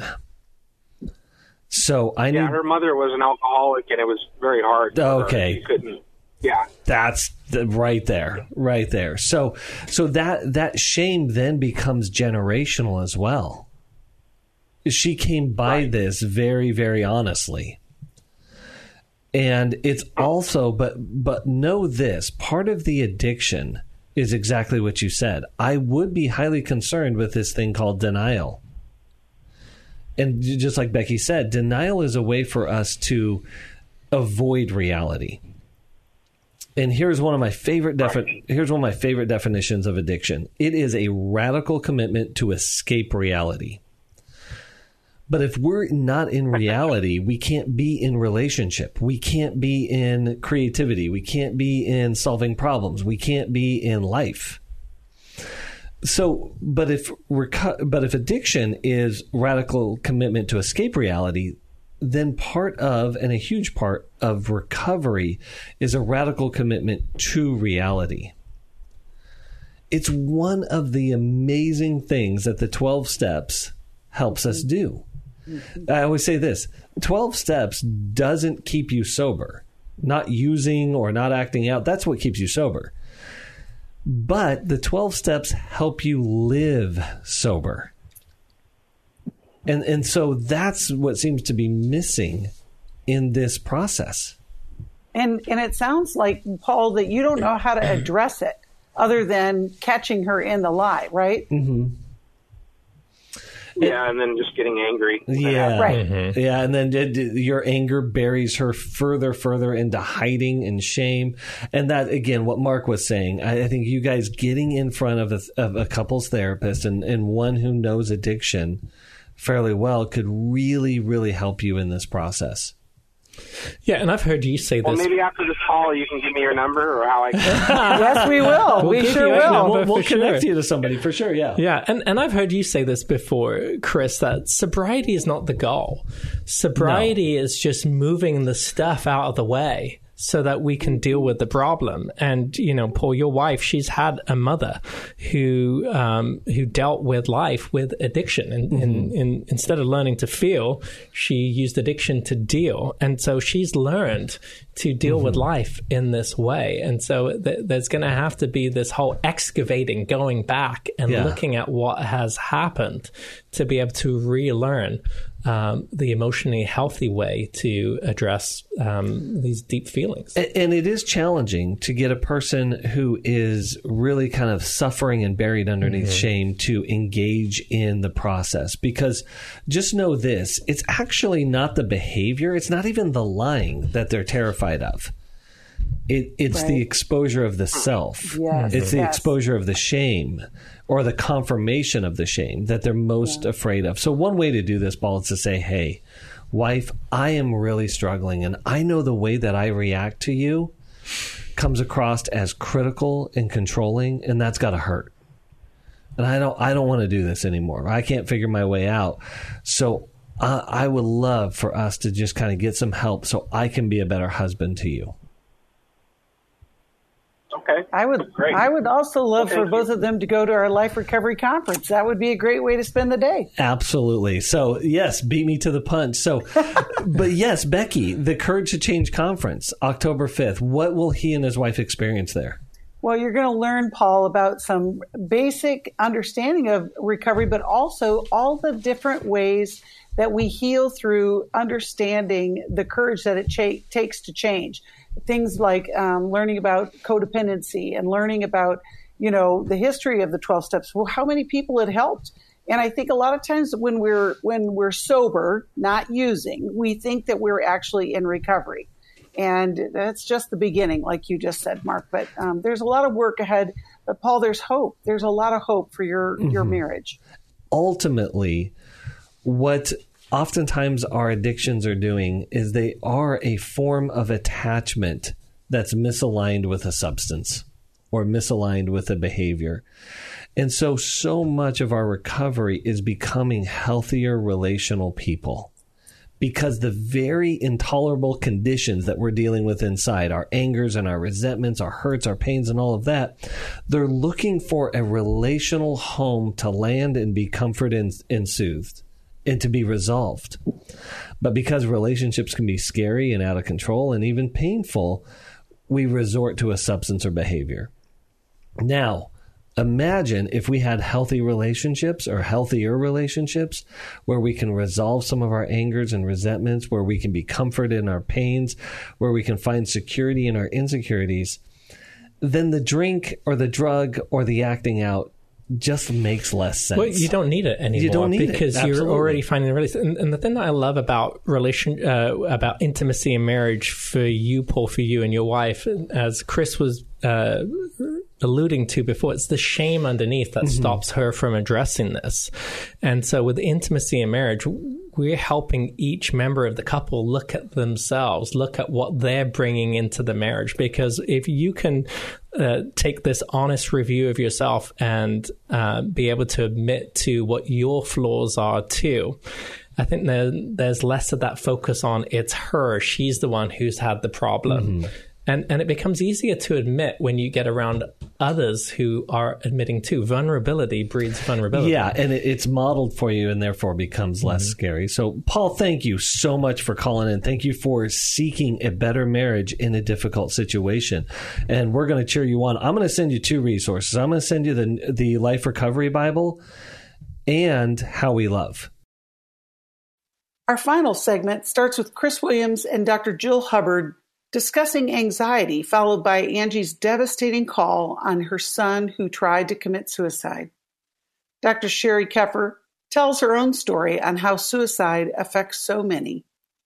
So I her mother was an alcoholic, and it was very hard. Okay, she couldn't. Yeah, that's right there. So that shame then becomes generational as well. She came by this very, very honestly, and it's also, but know this: part of the addiction is exactly what you said. I would be highly concerned with this thing called denial. And just like Becky said, denial is a way for us to avoid reality. And here's one of my favorite definitions of addiction. It is a radical commitment to escape reality. But if we're not in reality, we can't be in relationship. We can't be in creativity. We can't be in solving problems. We can't be in life. So, but if addiction is radical commitment to escape reality, then part of, and a huge part of recovery, is a radical commitment to reality. It's one of the amazing things that the 12 steps helps us do. I always say this: 12 steps doesn't keep you sober. Not using or not acting out, that's what keeps you sober. But the 12 steps help you live sober. And so that's what seems to be missing in this process. And it sounds like, Paul, that you don't know how to address it other than catching her in the lie, right? Mm-hmm. Yeah, and then just getting angry. Yeah, right. Mm-hmm. Yeah, and then your anger buries her further into hiding and shame. And that, again, what Mark was saying, I think you guys getting in front of a couples therapist and one who knows addiction fairly well could really, really help you in this process. Yeah, and I've heard you say this. Well, maybe after this call, you can give me your number or how I can. Yes, we will. We sure will. We'll connect you to somebody for sure, yeah. Yeah, and I've heard you say this before, Chris, that sobriety is not the goal. Sobriety is just moving the stuff out of the way so that we can deal with the problem. And, Paul, your wife, she's had a mother who dealt with life with addiction. And instead of learning to feel, she used addiction to deal. And so she's learned to deal with life in this way. And so there's going to have to be this whole excavating, going back and looking at what has happened to be able to relearn the emotionally healthy way to address these deep feelings. And it is challenging to get a person who is really kind of suffering and buried underneath shame to engage in the process. Because just know this, it's actually not the behavior, it's not even the lying that they're terrified of. It's the exposure of the self. Yes. It's the exposure of the shame or the confirmation of the shame that they're most afraid of. So one way to do this, Paul, is to say, hey, wife, I am really struggling, and I know the way that I react to you comes across as critical and controlling, and that's got to hurt. And I don't want to do this anymore. I can't figure my way out. So I would love for us to just kind of get some help so I can be a better husband to you. Okay. I would also love for both of them to go to our Life Recovery Conference. That would be a great way to spend the day. Absolutely. So, yes, beat me to the punch. So, but yes, Becky, the Courage to Change Conference, October 5th. What will he and his wife experience there? Well, you're going to learn, Paul, about some basic understanding of recovery, but also all the different ways that we heal through understanding the courage that it takes to change. Things like learning about codependency and learning about, the history of the 12 steps. Well, how many people it helped And I think a lot of times when we're sober, not using, we think that we're actually in recovery. And that's just the beginning, like you just said, Mark. But there's a lot of work ahead. But Paul, there's hope. There's a lot of hope for your marriage. Ultimately, what oftentimes our addictions are doing is they are a form of attachment that's misaligned with a substance or misaligned with a behavior. And so much of our recovery is becoming healthier relational people. Because the very intolerable conditions that we're dealing with inside, our angers and our resentments, our hurts, our pains, and all of that, they're looking for a relational home to land and be comforted and soothed and to be resolved. But because relationships can be scary and out of control and even painful, we resort to a substance or behavior. Now, imagine if we had healthy relationships or healthier relationships where we can resolve some of our angers and resentments, where we can be comforted in our pains, where we can find security in our insecurities. Then the drink or the drug or the acting out just makes less sense. Well, you don't need it anymore. You don't need because it. You're already finding the release. And the thing that I love about about intimacy in marriage for you, Paul, for you and your wife, as Chris was alluding to before, it's the shame underneath that stops her from addressing this. And so with intimacy in marriage, we're helping each member of the couple look at themselves, look at what they're bringing into the marriage. Because if you can take this honest review of yourself and be able to admit to what your flaws are too, I think there's less of that focus on it's her, she's the one who's had the problem. And it becomes easier to admit when you get around others who are admitting too. Vulnerability breeds vulnerability. Yeah, and it's modeled for you and therefore becomes less scary. So, Paul, thank you so much for calling in. Thank you for seeking a better marriage in a difficult situation. And we're going to cheer you on. I'm going to send you 2 resources. I'm going to send you the Life Recovery Bible and How We Love. Our final segment starts with Chris Williams and Dr. Jill Hubbard discussing anxiety, followed by Angie's devastating call on her son who tried to commit suicide. Dr. Sherry Keffer tells her own story on how suicide affects so many.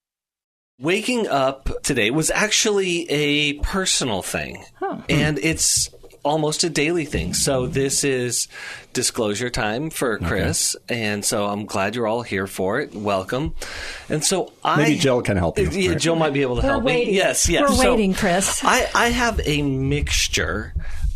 Waking up today was actually a personal thing, and it's almost a daily thing. So this is disclosure time for Chris, and so I'm glad you're all here for it. Welcome. And so maybe Jill can help you. Yeah, Jill might be able to help me. Yes. We're waiting, Chris. I have a mixture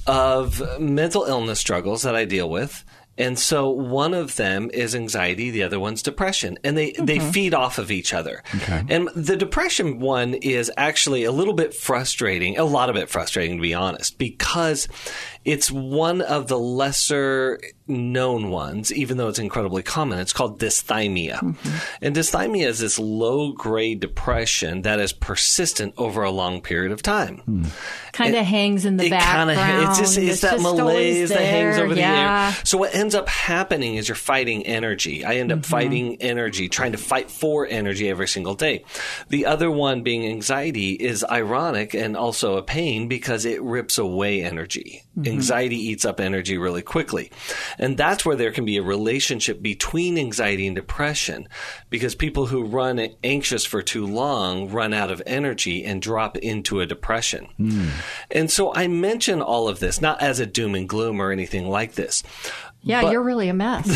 of mental illness struggles that I deal with. And so one of them is anxiety, the other one's depression, and they feed off of each other. Okay. And the depression one is actually a lot of it frustrating, to be honest, because it's one of the lesser known ones, even though it's incredibly common. It's called dysthymia. And dysthymia is this low-grade depression that is persistent over a long period of time. Kind of hangs in the background. It's that malaise that hangs over the air. So what ends up happening is you're fighting energy. I end up fighting energy, trying to fight for energy every single day. The other one, being anxiety, is ironic and also a pain because it rips away energy. Anxiety eats up energy really quickly. And that's where there can be a relationship between anxiety and depression, because people who run anxious for too long run out of energy and drop into a depression. And so I mention all of this, not as a doom and gloom or anything like this. Yeah, but you're really a mess.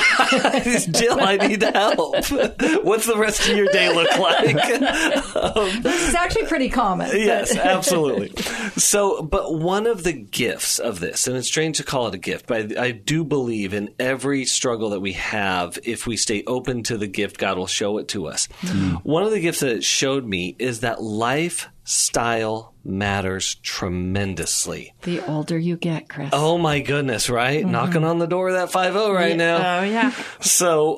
Jill, I need help. What's the rest of your day look like? This is actually pretty common. Yes, absolutely. So, but one of the gifts of this, and it's strange to call it a gift, but I do believe in every struggle that we have, if we stay open to the gift, God will show it to us. One of the gifts that it showed me is that lifestyle matters tremendously. The older you get, Chris. Oh my goodness, right? Knocking on the door of that 5-0 right now. Oh yeah. So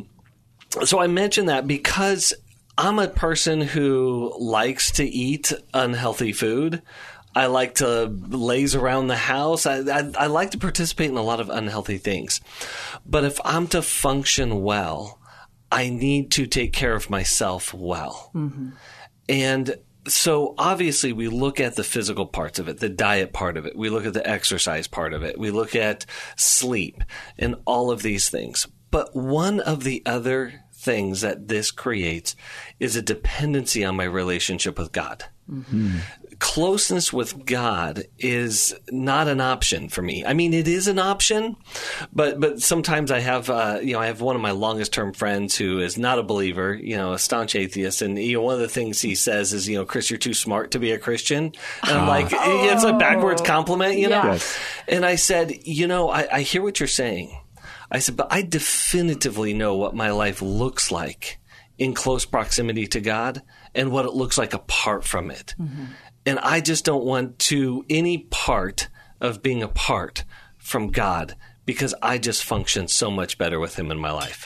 I mention that because I'm a person who likes to eat unhealthy food. I like to laze around the house. I like to participate in a lot of unhealthy things. But if I'm to function well, I need to take care of myself well. And so obviously we look at the physical parts of it, the diet part of it. We look at the exercise part of it. We look at sleep and all of these things. But one of the other things that this creates is a dependency on my relationship with God. Mm-hmm. Closeness with God is not an option for me. I mean, it is an option, but sometimes I have, I have one of my longest term friends who is not a believer, a staunch atheist. And, one of the things he says is, Chris, you're too smart to be a Christian. And I'm like, it's a backwards compliment, know? Yes. And I said, I hear what you're saying. I said, but I definitively know what my life looks like in close proximity to God and what it looks like apart from it. Mm-hmm. And I just don't want any part of being apart from God because I just function so much better with him in my life.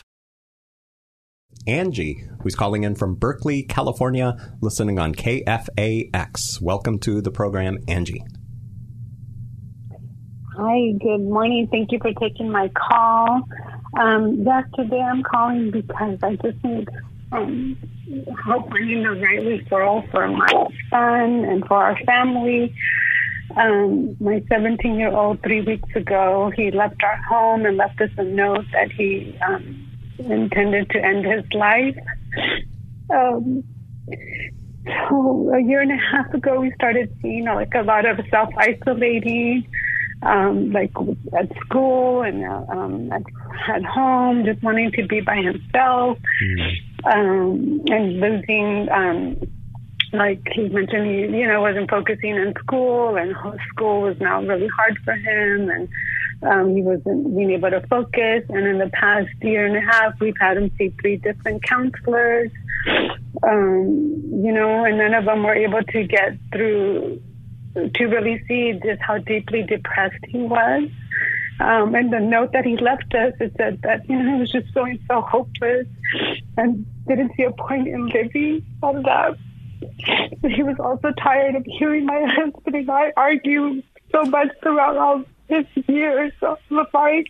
Angie, who's calling in from Berkeley, California, listening on KFAX. Welcome to the program, Angie. Hi, good morning. Thank you for taking my call. Today I'm calling because I just need help finding the right referral for my son and for our family. My 17-year-old, 3 weeks ago, he left our home and left us a note that he intended to end his life. So a year and a half ago, we started seeing a lot of self-isolating, at school and at home, just wanting to be by himself, and losing, like he mentioned, he wasn't focusing in school, and school was now really hard for him, and he wasn't being able to focus. And in the past year and a half, we've had him see 3 different counselors, and none of them were able to get through to really see just how deeply depressed he was. And the note that he left us, it said that, he was just feeling so hopeless and didn't see a point in living, all that. But he was also tired of hearing my husband and I argue so much throughout all his years of life.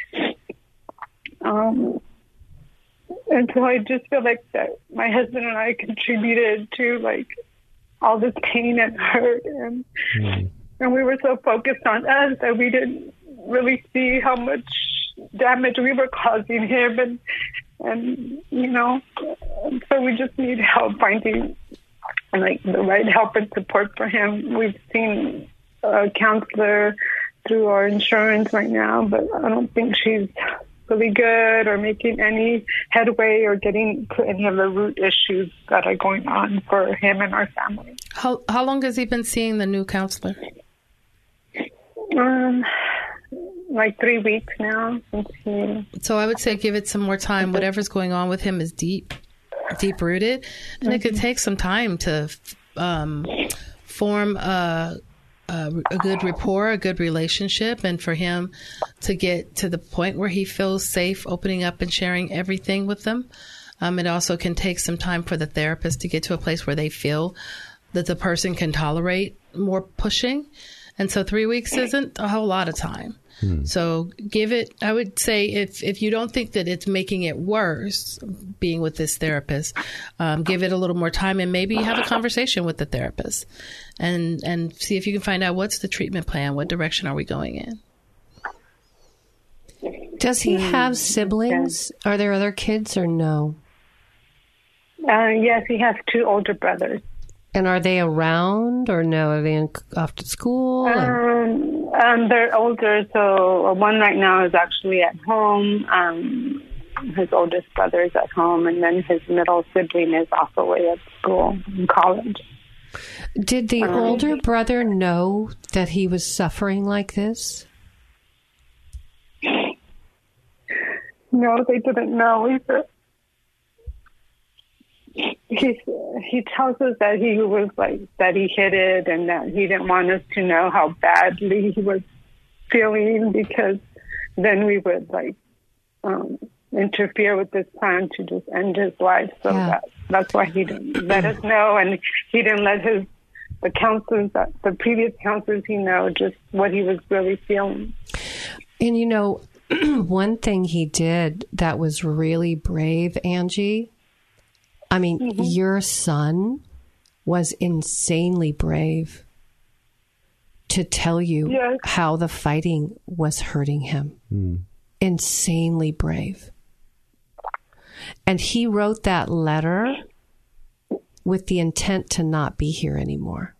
And so I just feel like that my husband and I contributed to, all this pain and hurt, and we were so focused on us that we didn't really see how much damage we were causing him, and so we just need help finding the right help and support for him. We've seen a counselor through our insurance right now, but I don't think she's really good or making any headway or getting to any of the root issues that are going on for him and our family. How long has he been seeing the new counselor? 3 weeks now. So I would say give it some more time. Whatever's going on with him is deep rooted, and it could take some time to form a good rapport, a good relationship, and for him to get to the point where he feels safe opening up and sharing everything with them. It also can take some time for the therapist to get to a place where they feel that the person can tolerate more pushing. And so 3 weeks isn't a whole lot of time. So give it, I would say, if you don't think that it's making it worse being with this therapist, give it a little more time and maybe have a conversation with the therapist and see if you can find out what's the treatment plan, what direction are we going in. Does he have siblings? Are there other kids or no? Yes, he has 2 older brothers. And are they around or no? Are they off to school? They're older, so one right now is actually at home. His oldest brother is at home, and then his middle sibling is off away at school in college. Did the older brother know that he was suffering like this? No, they didn't know either. He tells us that he was that he hid it and that he didn't want us to know how badly he was feeling, because then we would interfere with this plan to just end his life. So that's why he didn't let us know, and he didn't let the counselors, the previous counselors, know just what he was really feeling. And one thing he did that was really brave, Angie. I mean, your son was insanely brave to tell you how the fighting was hurting him. Insanely brave. And he wrote that letter with the intent to not be here anymore.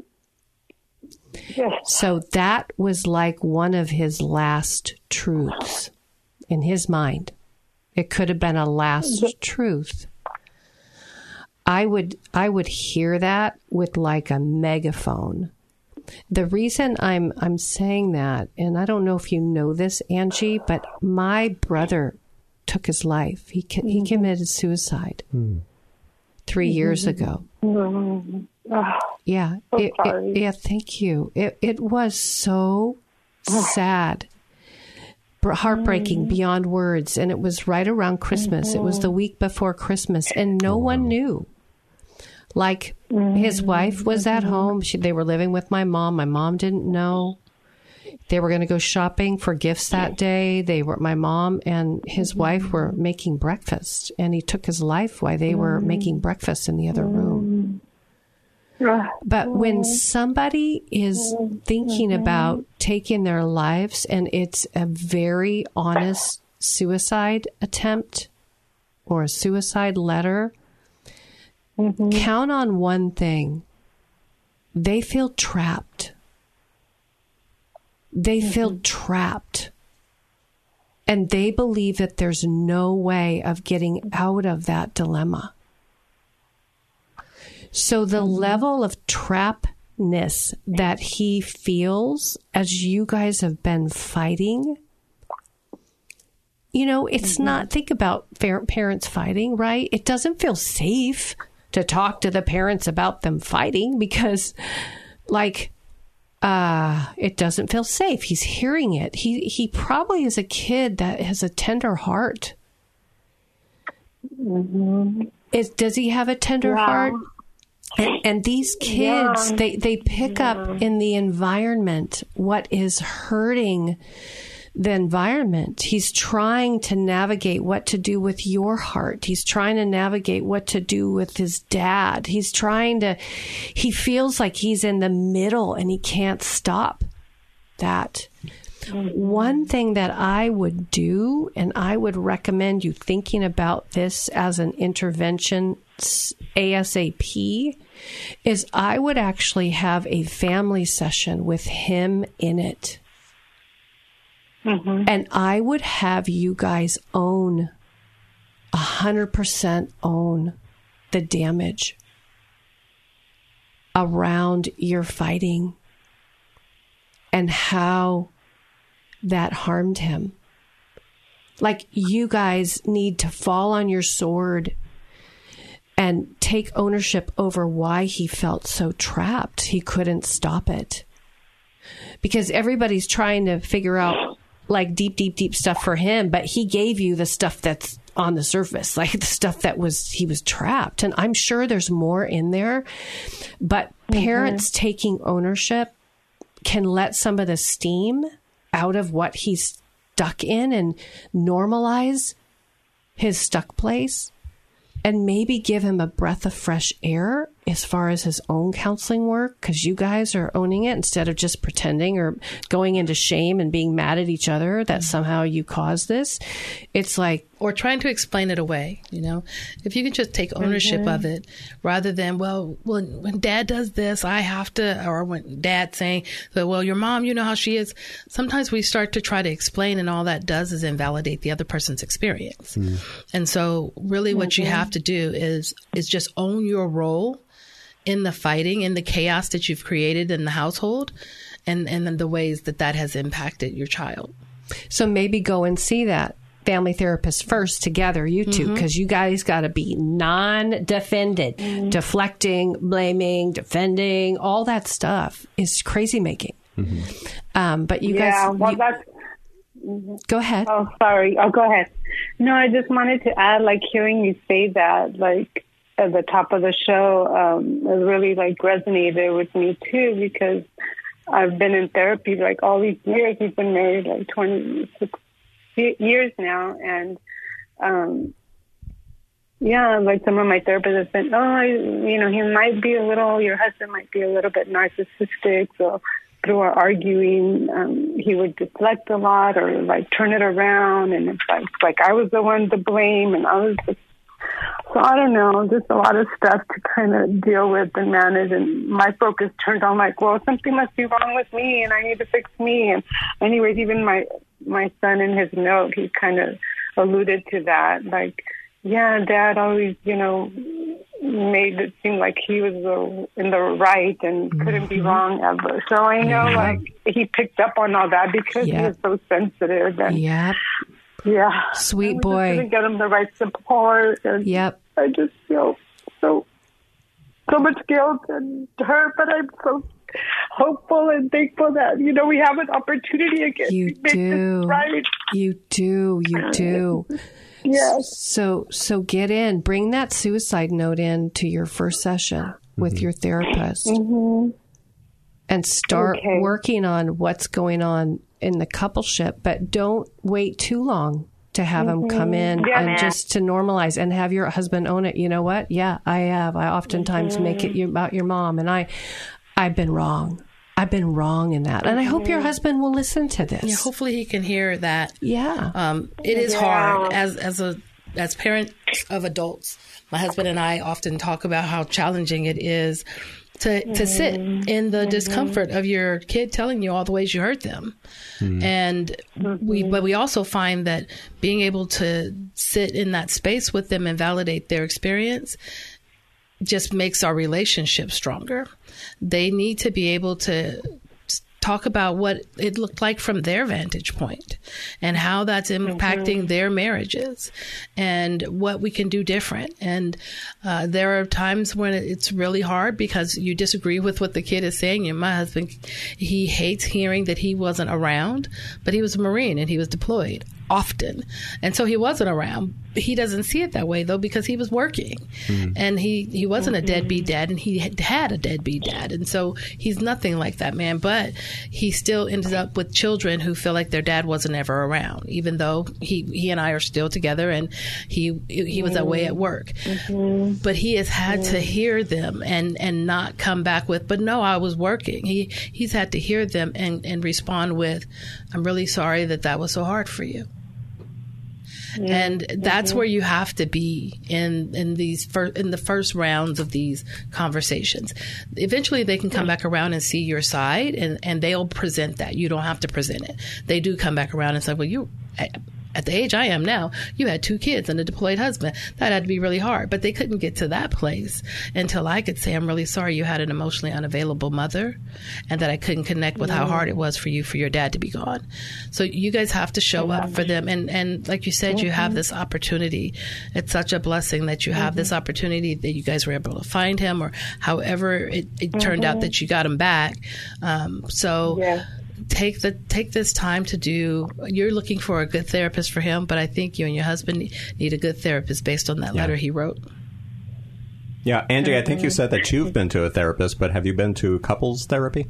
Yes. So that was like one of his last truths in his mind. It could have been a last truth. I would hear that with like a megaphone. The reason I'm saying that, and I don't know if you know this, Angie, but my brother took his life. He committed suicide 3 years ago. Yeah. Yeah. Thank you. It was so sad, heartbreaking beyond words. And it was right around Christmas. It was the week before Christmas, and no one knew. Like, his wife was at home. They were living with my mom. My mom didn't know. They were going to go shopping for gifts that day. My mom and his wife were making breakfast, and he took his life while they were making breakfast in the other room. But when somebody is thinking about taking their lives, and it's a very honest suicide attempt or a suicide letter, count on one thing. They feel trapped. They feel trapped. And they believe that there's no way of getting out of that dilemma. So the level of trappedness that he feels as you guys have been fighting, you know, it's not, think about parents fighting, right? It doesn't feel safe to talk to the parents about them fighting because, like, it doesn't feel safe. He's hearing it. He probably is a kid that has a tender heart. Does he have a tender heart? And these kids, they pick up in the environment what is hurting the environment. He's trying to navigate what to do with your heart. He's trying to navigate what to do with his dad. He feels like he's in the middle and he can't stop that. One thing that I would do, and I would recommend you thinking about this as an intervention ASAP, is I would actually have a family session with him in it. And I would have you guys 100% own the damage around your fighting and how that harmed him. Like, you guys need to fall on your sword and take ownership over why he felt so trapped. He couldn't stop it. Because everybody's trying to figure out like deep stuff for him, but he gave you the stuff that's on the surface, like the stuff that he was trapped. And I'm sure there's more in there, but parents taking ownership can let some of the steam out of what he's stuck in and normalize his stuck place and maybe give him a breath of fresh air as far as his own counseling work, because you guys are owning it instead of just pretending or going into shame and being mad at each other that somehow you caused this. It's like, or trying to explain it away, you know, if you can just take ownership of it rather than, well, when dad does this, I have to, or when dad's saying, well, your mom, you know how she is. Sometimes we start to try to explain, and all that does is invalidate the other person's experience. And so really what you have to do is just own your role in the fighting, in the chaos that you've created in the household, and the ways that has impacted your child. So maybe go and see that family therapist first together, you two, because you guys got to be non-defended. Deflecting, blaming, defending, all that stuff is crazy making. But you guys... Go ahead. Oh, sorry. Oh, go ahead. No, I just wanted to add, like, hearing you say that, like, at the top of the show, it really, like, resonated with me, too, because I've been in therapy, like, all these years. We've been married, like, 26 years now, and, yeah, like, some of my therapists have said, your husband might be a little bit narcissistic, so through our arguing, he would deflect a lot or like turn it around, and it's like I was the one to blame, and I was just, so I don't know, just a lot of stuff to kind of deal with and manage, and my focus turned on like, well, something must be wrong with me, and I need to fix me. And anyways, even my son in his note, he kind of alluded to that, like, yeah, Dad always, made it seem like he was in the right and couldn't be wrong ever. So I know, like, he picked up on all that because he was so sensitive. And, yeah. Sweet boy. Couldn't get him the right support. And I just feel so much guilt and hurt, but I'm so hopeful and thankful that, we have an opportunity again to make this right. You do. Yes. So get in, bring that suicide note in to your first session with your therapist and start working on what's going on in the coupleship, but don't wait too long to have him come in and just to normalize and have your husband own it. You know what? Yeah, I have. I oftentimes make it about your mom, and I've been wrong. I've been wrong in that. And I hope your husband will listen to this. Yeah, hopefully he can hear that. Yeah. It is hard as parents of adults. My husband and I often talk about how challenging it is to sit in the discomfort of your kid telling you all the ways you hurt them. And we also find that being able to sit in that space with them and validate their experience just makes our relationship stronger. They need to be able to talk about what it looked like from their vantage point and how that's impacting their marriages and what we can do different. And there are times when it's really hard because you disagree with what the kid is saying. And my husband, he hates hearing that he wasn't around, but he was a Marine and he was deployed often. And so he wasn't around. He doesn't see it that way, though, because he was working. And he wasn't a deadbeat dad, and he had a deadbeat dad. And so he's nothing like that man. But he still ended up with children who feel like their dad wasn't ever around, even though he and I are still together, and he was away at work. But he has had to hear them and not come back with, but no, I was working. He's had to hear them and respond with, I'm really sorry that was so hard for you. And that's where you have to be in the first rounds of these conversations. Eventually, they can come back around and see your side, and they'll present that. You don't have to present it. They do come back around and say, well, at the age I am now, you had 2 kids and a deployed husband. That had to be really hard. But they couldn't get to that place until I could say, I'm really sorry you had an emotionally unavailable mother, and that I couldn't connect with how hard it was for your dad to be gone. So you guys have to show up for them. And like you said, you have this opportunity. It's such a blessing that you have this opportunity that you guys were able to find him, or however it turned out that you got him back. Take this time to do. You're looking for a good therapist for him, but I think you and your husband need a good therapist based on that letter he wrote. Yeah, Angie, I think you said that you've been to a therapist, but have you been to couples therapy?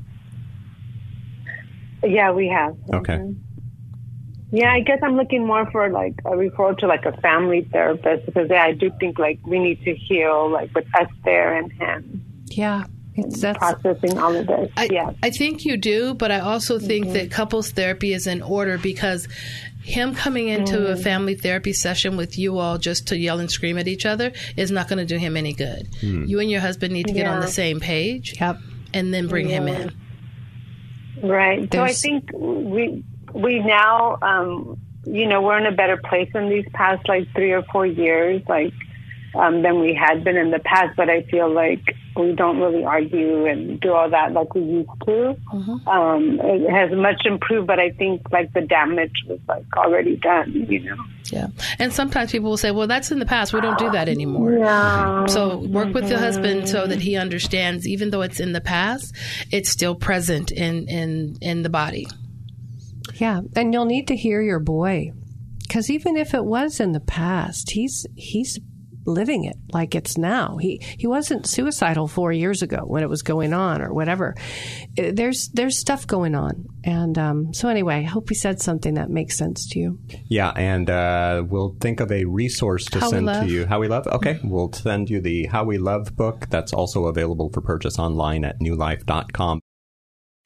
Yeah, we have. Okay. Yeah, I guess I'm looking more for like a referral to like a family therapist, because I do think like we need to heal like with us there and him. Yeah. That's processing all of this. I think you do, but I also think that couples therapy is in order, because him coming into a family therapy session with you all just to yell and scream at each other is not going to do him any good. You and your husband need to get on the same page and then bring him in. Right. So I think we now, we're in a better place in these past like 3 or 4 years, than we had been in the past, but I feel like we don't really argue and do all that like we used to. It has much improved, but I think like the damage was like already done, Yeah. And sometimes people will say, well, that's in the past. We don't do that anymore. Yeah. So work with your husband so that he understands, even though it's in the past, it's still present in the body. Yeah. And you'll need to hear your boy, because even if it was in the past, he's living it like it's now. He wasn't suicidal 4 years ago when it was going on or whatever. There's stuff going on. And so anyway, I hope we said something that makes sense to you. Yeah, and we'll think of a resource to send to you. How We Love? Okay, we'll send you the How We Love book. That's also available for purchase online at newlife.com.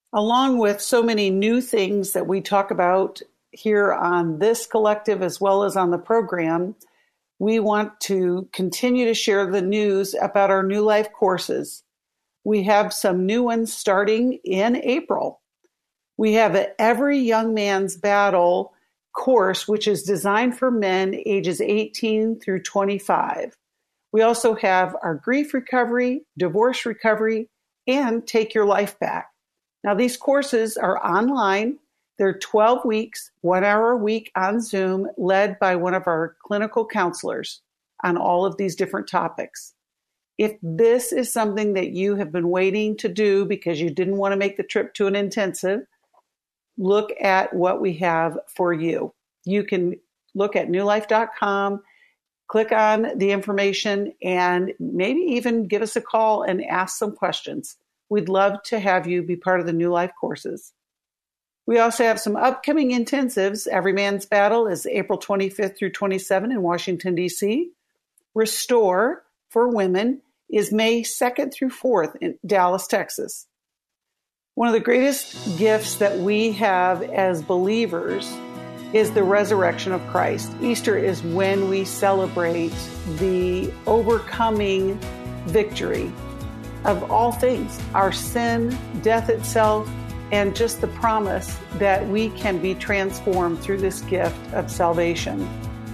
Along with so many new things that we talk about here on this collective as well as on the program, we want to continue to share the news about our New Life courses. We have some new ones starting in April. We have an Every Young Man's Battle course, which is designed for men ages 18 through 25. We also have our grief recovery, divorce recovery, and Take Your Life Back. Now, these courses are online. They're 12 weeks, 1 hour a week on Zoom, led by one of our clinical counselors on all of these different topics. If this is something that you have been waiting to do because you didn't want to make the trip to an intensive, look at what we have for you. You can look at newlife.com, click on the information, and maybe even give us a call and ask some questions. We'd love to have you be part of the New Life courses. We also have some upcoming intensives. Every Man's Battle is April 25th through 27 in Washington, D.C. Restore for Women is May 2nd through 4th in Dallas, Texas. One of the greatest gifts that we have as believers is the resurrection of Christ. Easter is when we celebrate the overcoming victory of all things, our sin, death itself, and just the promise that we can be transformed through this gift of salvation.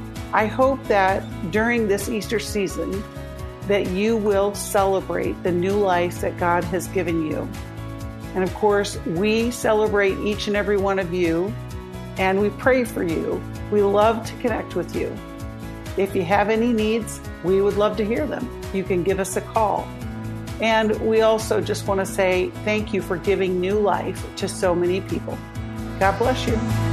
I hope that during this Easter season that you will celebrate the new life that God has given you. And of course, we celebrate each and every one of you, and we pray for you. We love to connect with you. If you have any needs, we would love to hear them. You can give us a call. And we also just want to say thank you for giving new life to so many people. God bless you.